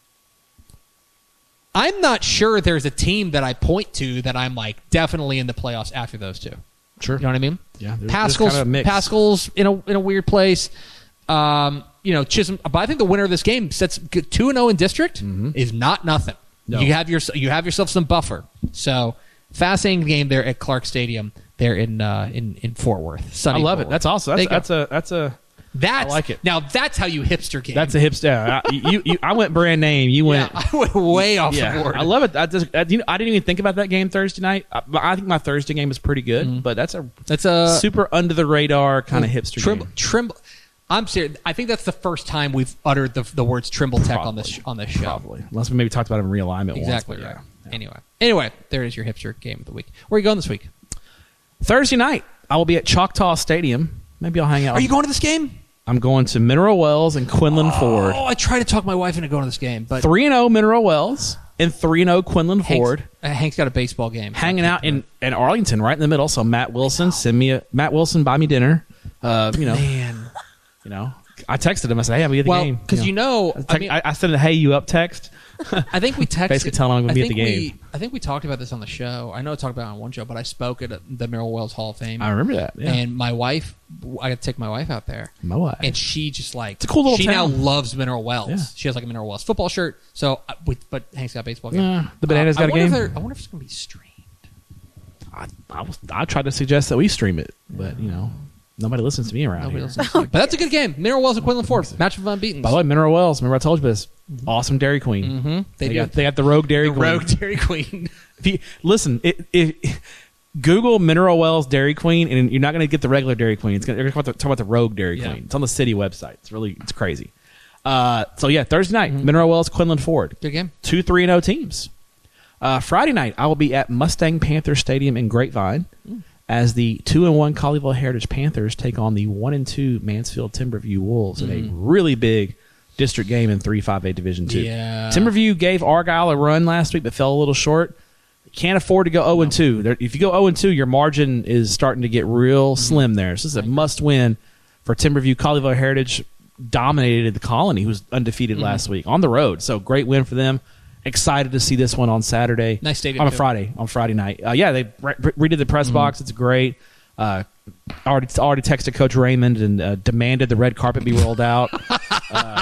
I'm not sure there's a team that I point to that I'm like definitely in the playoffs after those two. Sure. You know what I mean? Yeah. There's, Pascal's, there's kind of a mix. Pascal's in a in a weird place. Um, you know, Chisholm. But I think the winner of this game sets two and zero in district Mm-hmm. is not nothing. No. You have your you have yourself some buffer. So fascinating game there at Clark Stadium there in uh, in in Fort Worth. I Sunny love it. Bowl. That's awesome. There That's, you go. that's a that's a That's, I like it. Now that's how you hipster game. that's a hipster. Yeah, I, you, you, I went brand name. You yeah, went. I went way off Yeah, the board. I love it. I, just, I, you know, I didn't even think about that game Thursday night. I, I think my Thursday game is pretty good, Mm-hmm. but that's a That's a super under the radar kind of hipster Trimble. game. Trimble. I'm serious. I think that's the first time we've uttered the the words Trimble Tech on this Probably. on this show. Probably, unless we maybe talked about it in realignment. Exactly once, but right. yeah. Anyway, anyway, there is your hipster game of the week. Where are you going this week? Thursday night, I will be at Choctaw Stadium. Maybe I'll hang out. Are you going to this game? I'm going to Mineral Wells and Quinlan Ford. Oh, I tried to talk my wife into going to this game, but Three and zero Mineral Wells and three and zero Quinlan Hank's, Ford. uh, Hank's got a baseball game. so Hanging I out can't in, in Arlington, right in the middle. So Matt Wilson, send me a Matt Wilson, buy me dinner. Uh, you know, do it. Man. you know. I texted him. I said, "Hey, I'll be at the Well, game." because you know, I, I text- mean, I, I sent a "Hey, you up?" text. I think we texted. Basically telling him I'm gonna I be at the think game. We, I think we talked about this on the show. I know I talked about it on one show, but I spoke at the Merrill Wells Hall of Fame. I remember that. Yeah. And my wife, I got to take my wife out there. My wife. And she just like, It's a cool little she now town. loves Mineral Wells. Yeah. She has like a Mineral Wells football shirt. So, uh, we, but Hank's got a baseball game. Yeah, the Bananas Uh, got I a wonder game? If they're- I wonder if it's going to be streamed. I, I was. I tried to suggest that we stream it, but you know, nobody listens to me around Nobody here. listens to me. But that's a good game. Mineral Wells and Quinlan Ford. Match of unbeaten. By the way, Mineral Wells. Remember I told you this. Awesome Dairy Queen. Mm-hmm. They, They, do. got they got the Rogue Dairy the Queen. Rogue Dairy Queen. If you, listen, it, it, Google Mineral Wells Dairy Queen, and you're not going to get the regular Dairy Queen. It's going to talk, talk about the Rogue Dairy Yeah. Queen. It's on the city website. It's really it's crazy. Uh, so yeah, Thursday night, Mm-hmm. Mineral Wells, Quinlan Ford, Good game. two three and zero teams. Uh, Friday night, I will be at Mustang Panther Stadium in Grapevine Mm. as the two and one Colleyville Heritage Panthers take on the one and two Mansfield Timberview Wolves in a really big district game in three five A Division two. Yeah. Timberview gave Argyle a run last week, but fell a little short. Can't afford to go zero and two. There, if you go zero and two, your margin is starting to get real slim there. So this is a must-win for Timberview. Colleyville Heritage dominated the Colony, who was undefeated last week on the road. So great win for them. Excited to see this one on Saturday. Nice stadium, On a too. Friday. On Friday night. Uh, yeah, they re- redid the press box. It's great. Uh, already already texted Coach Raymond and uh, demanded the red carpet be rolled out. uh,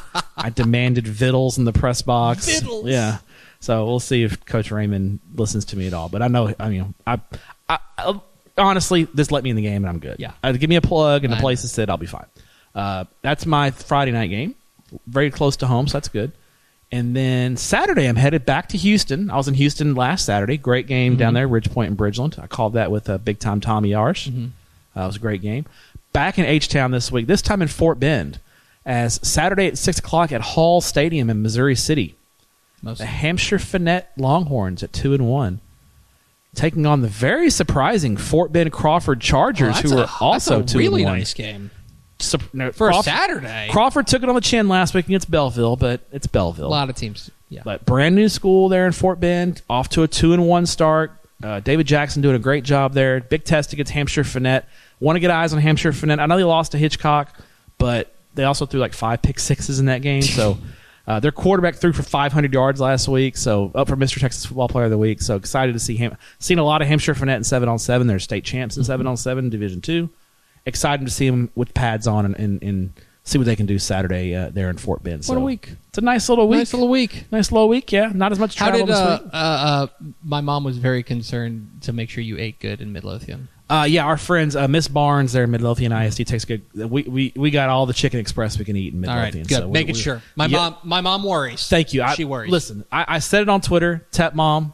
I demanded vittles in the press box. Vittles. Yeah. So we'll see if Coach Raymond listens to me at all. But I know, I mean, I, I, I honestly, just let me in the game and I'm good. Yeah. Uh, give me a plug and a I place to sit, I'll be fine. Uh, that's my Friday night game. Very close to home, so that's good. And then Saturday, I'm headed back to Houston. I was in Houston last Saturday. Great game down there, Ridge Point and Bridgeland. I called that with uh, big time Tommy Yarsh. Uh, it was a great game. Back in H-Town this week, this time in Fort Bend, as Saturday at six o'clock at Hall Stadium in Missouri City. Most The Hampshire Finnett Longhorns at two and one, taking on the very surprising Fort Bend Crawford Chargers, Well, who that's are a- also that's a two really and one. nice game Sup- no, for a Crawford, Saturday. Crawford took it on the chin last week against Belleville, but it's a Belleville. lot of teams. Yeah. But brand new school there in Fort Bend, off to a two and one start. Uh, David Jackson doing a great job there. Big test against Hampshire Finnett. Want to get eyes on Hampshire Finnett. I know they lost to Hitchcock, but they also threw like five pick sixes in that game. So uh, their quarterback threw for five hundred yards last week. So up for Mister Texas Football Player of the Week. So excited to see him. Seen a lot of Hampshire Finnett in seven on seven. They're state champs in seven on seven Division two. Excited to see them with pads on and, and, and see what they can do Saturday uh, there in Fort Bend. What So a week. It's a nice little week. Nice little week. Nice little week, yeah. Not as much How travel did this uh, week. uh, uh, my mom was very concerned to make sure you ate good in Midlothian. Uh, yeah, our friends, uh, Miss Barnes there in Midlothian I S D takes good. We, we we got all the Chicken Express we can eat in All Midlothian. right, good. so we- Making we- sure. My Yeah. mom, my mom worries. Thank you. I, She worries. Listen, I, I said it on Twitter. Tep Mom,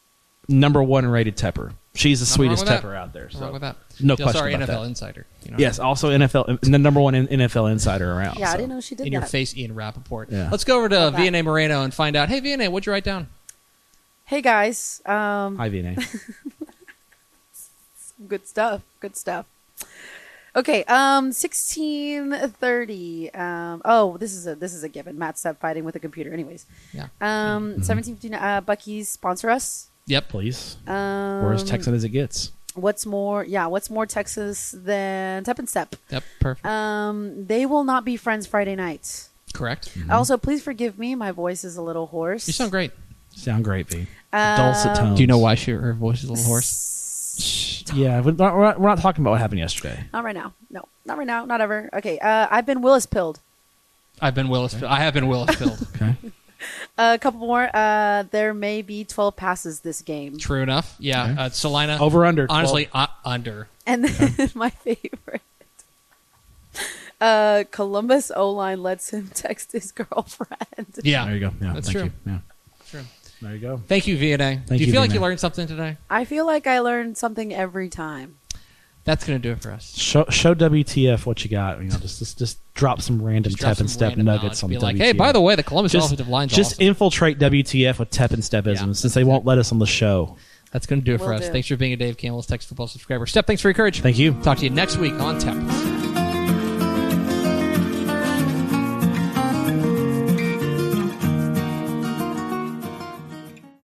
number one rated Tepper. She's the Nothing wrong sweetest with that. Tepper out there. What's So wrong with that? no Just question our about N F L that. insider. You know, Yes, also N F L, the number one N F L insider around. Yeah, I so. didn't know she did in that. your face, Ian Rappaport. Yeah. Let's go over to Love that. V N A Moreno and find out. Hey, V N A, what'd you write down? Hey guys, um, Hi, V N A. good stuff. Good stuff. Okay, um, sixteen thirty. Um, oh, this is a this is a given. Matt Stepp fighting with a computer. Anyways, Yeah. um, seventeen fifty. Uh, Bucky's sponsor us. Yep. Please. Um, We're as Texan as it gets. What's more? Yeah, what's more Texas than Tep and Step? Yep. Perfect. Um, they will not be friends Friday night. Correct. Also, please forgive me. My voice is a little hoarse. You sound great. Sound great, V. Um, Dulcet tones. Do you know why she, her voice is a little hoarse? S- Yeah, we're not, we're not- we're not talking about what happened yesterday. Not right now. No, not right now. Not ever. Okay. Uh, I've been Willis pilled. I've been Willis. I have been Willis filled. Okay. A couple more. Uh, there may be twelve passes this game. True enough. Yeah. Okay. Uh, Salina. Over under. Honestly, uh, under. And then my favorite. Uh, Columbus O-line lets him text his girlfriend. Yeah. There you go. Yeah, That's thank true. You. Yeah. True. There you go. Thank you, V N A. Do you, you, feel like V N A. you learned something today? I feel like I learned something every time. That's going to do it for us. Show, show W T F what you got. You know, just just, just drop some random Just drop Tep and some Step random nuggets knowledge. on Be W T F. like, hey, by the way, the Columbus just, offensive line's just awesome. infiltrate W T F with Tep and Stepisms Yeah, since they won't let us on the show. That's going to do it Will for us. do. Thanks for being a Dave Campbell's Text Football subscriber. Step, thanks for your courage. Thank you. Talk to you next week on Tap.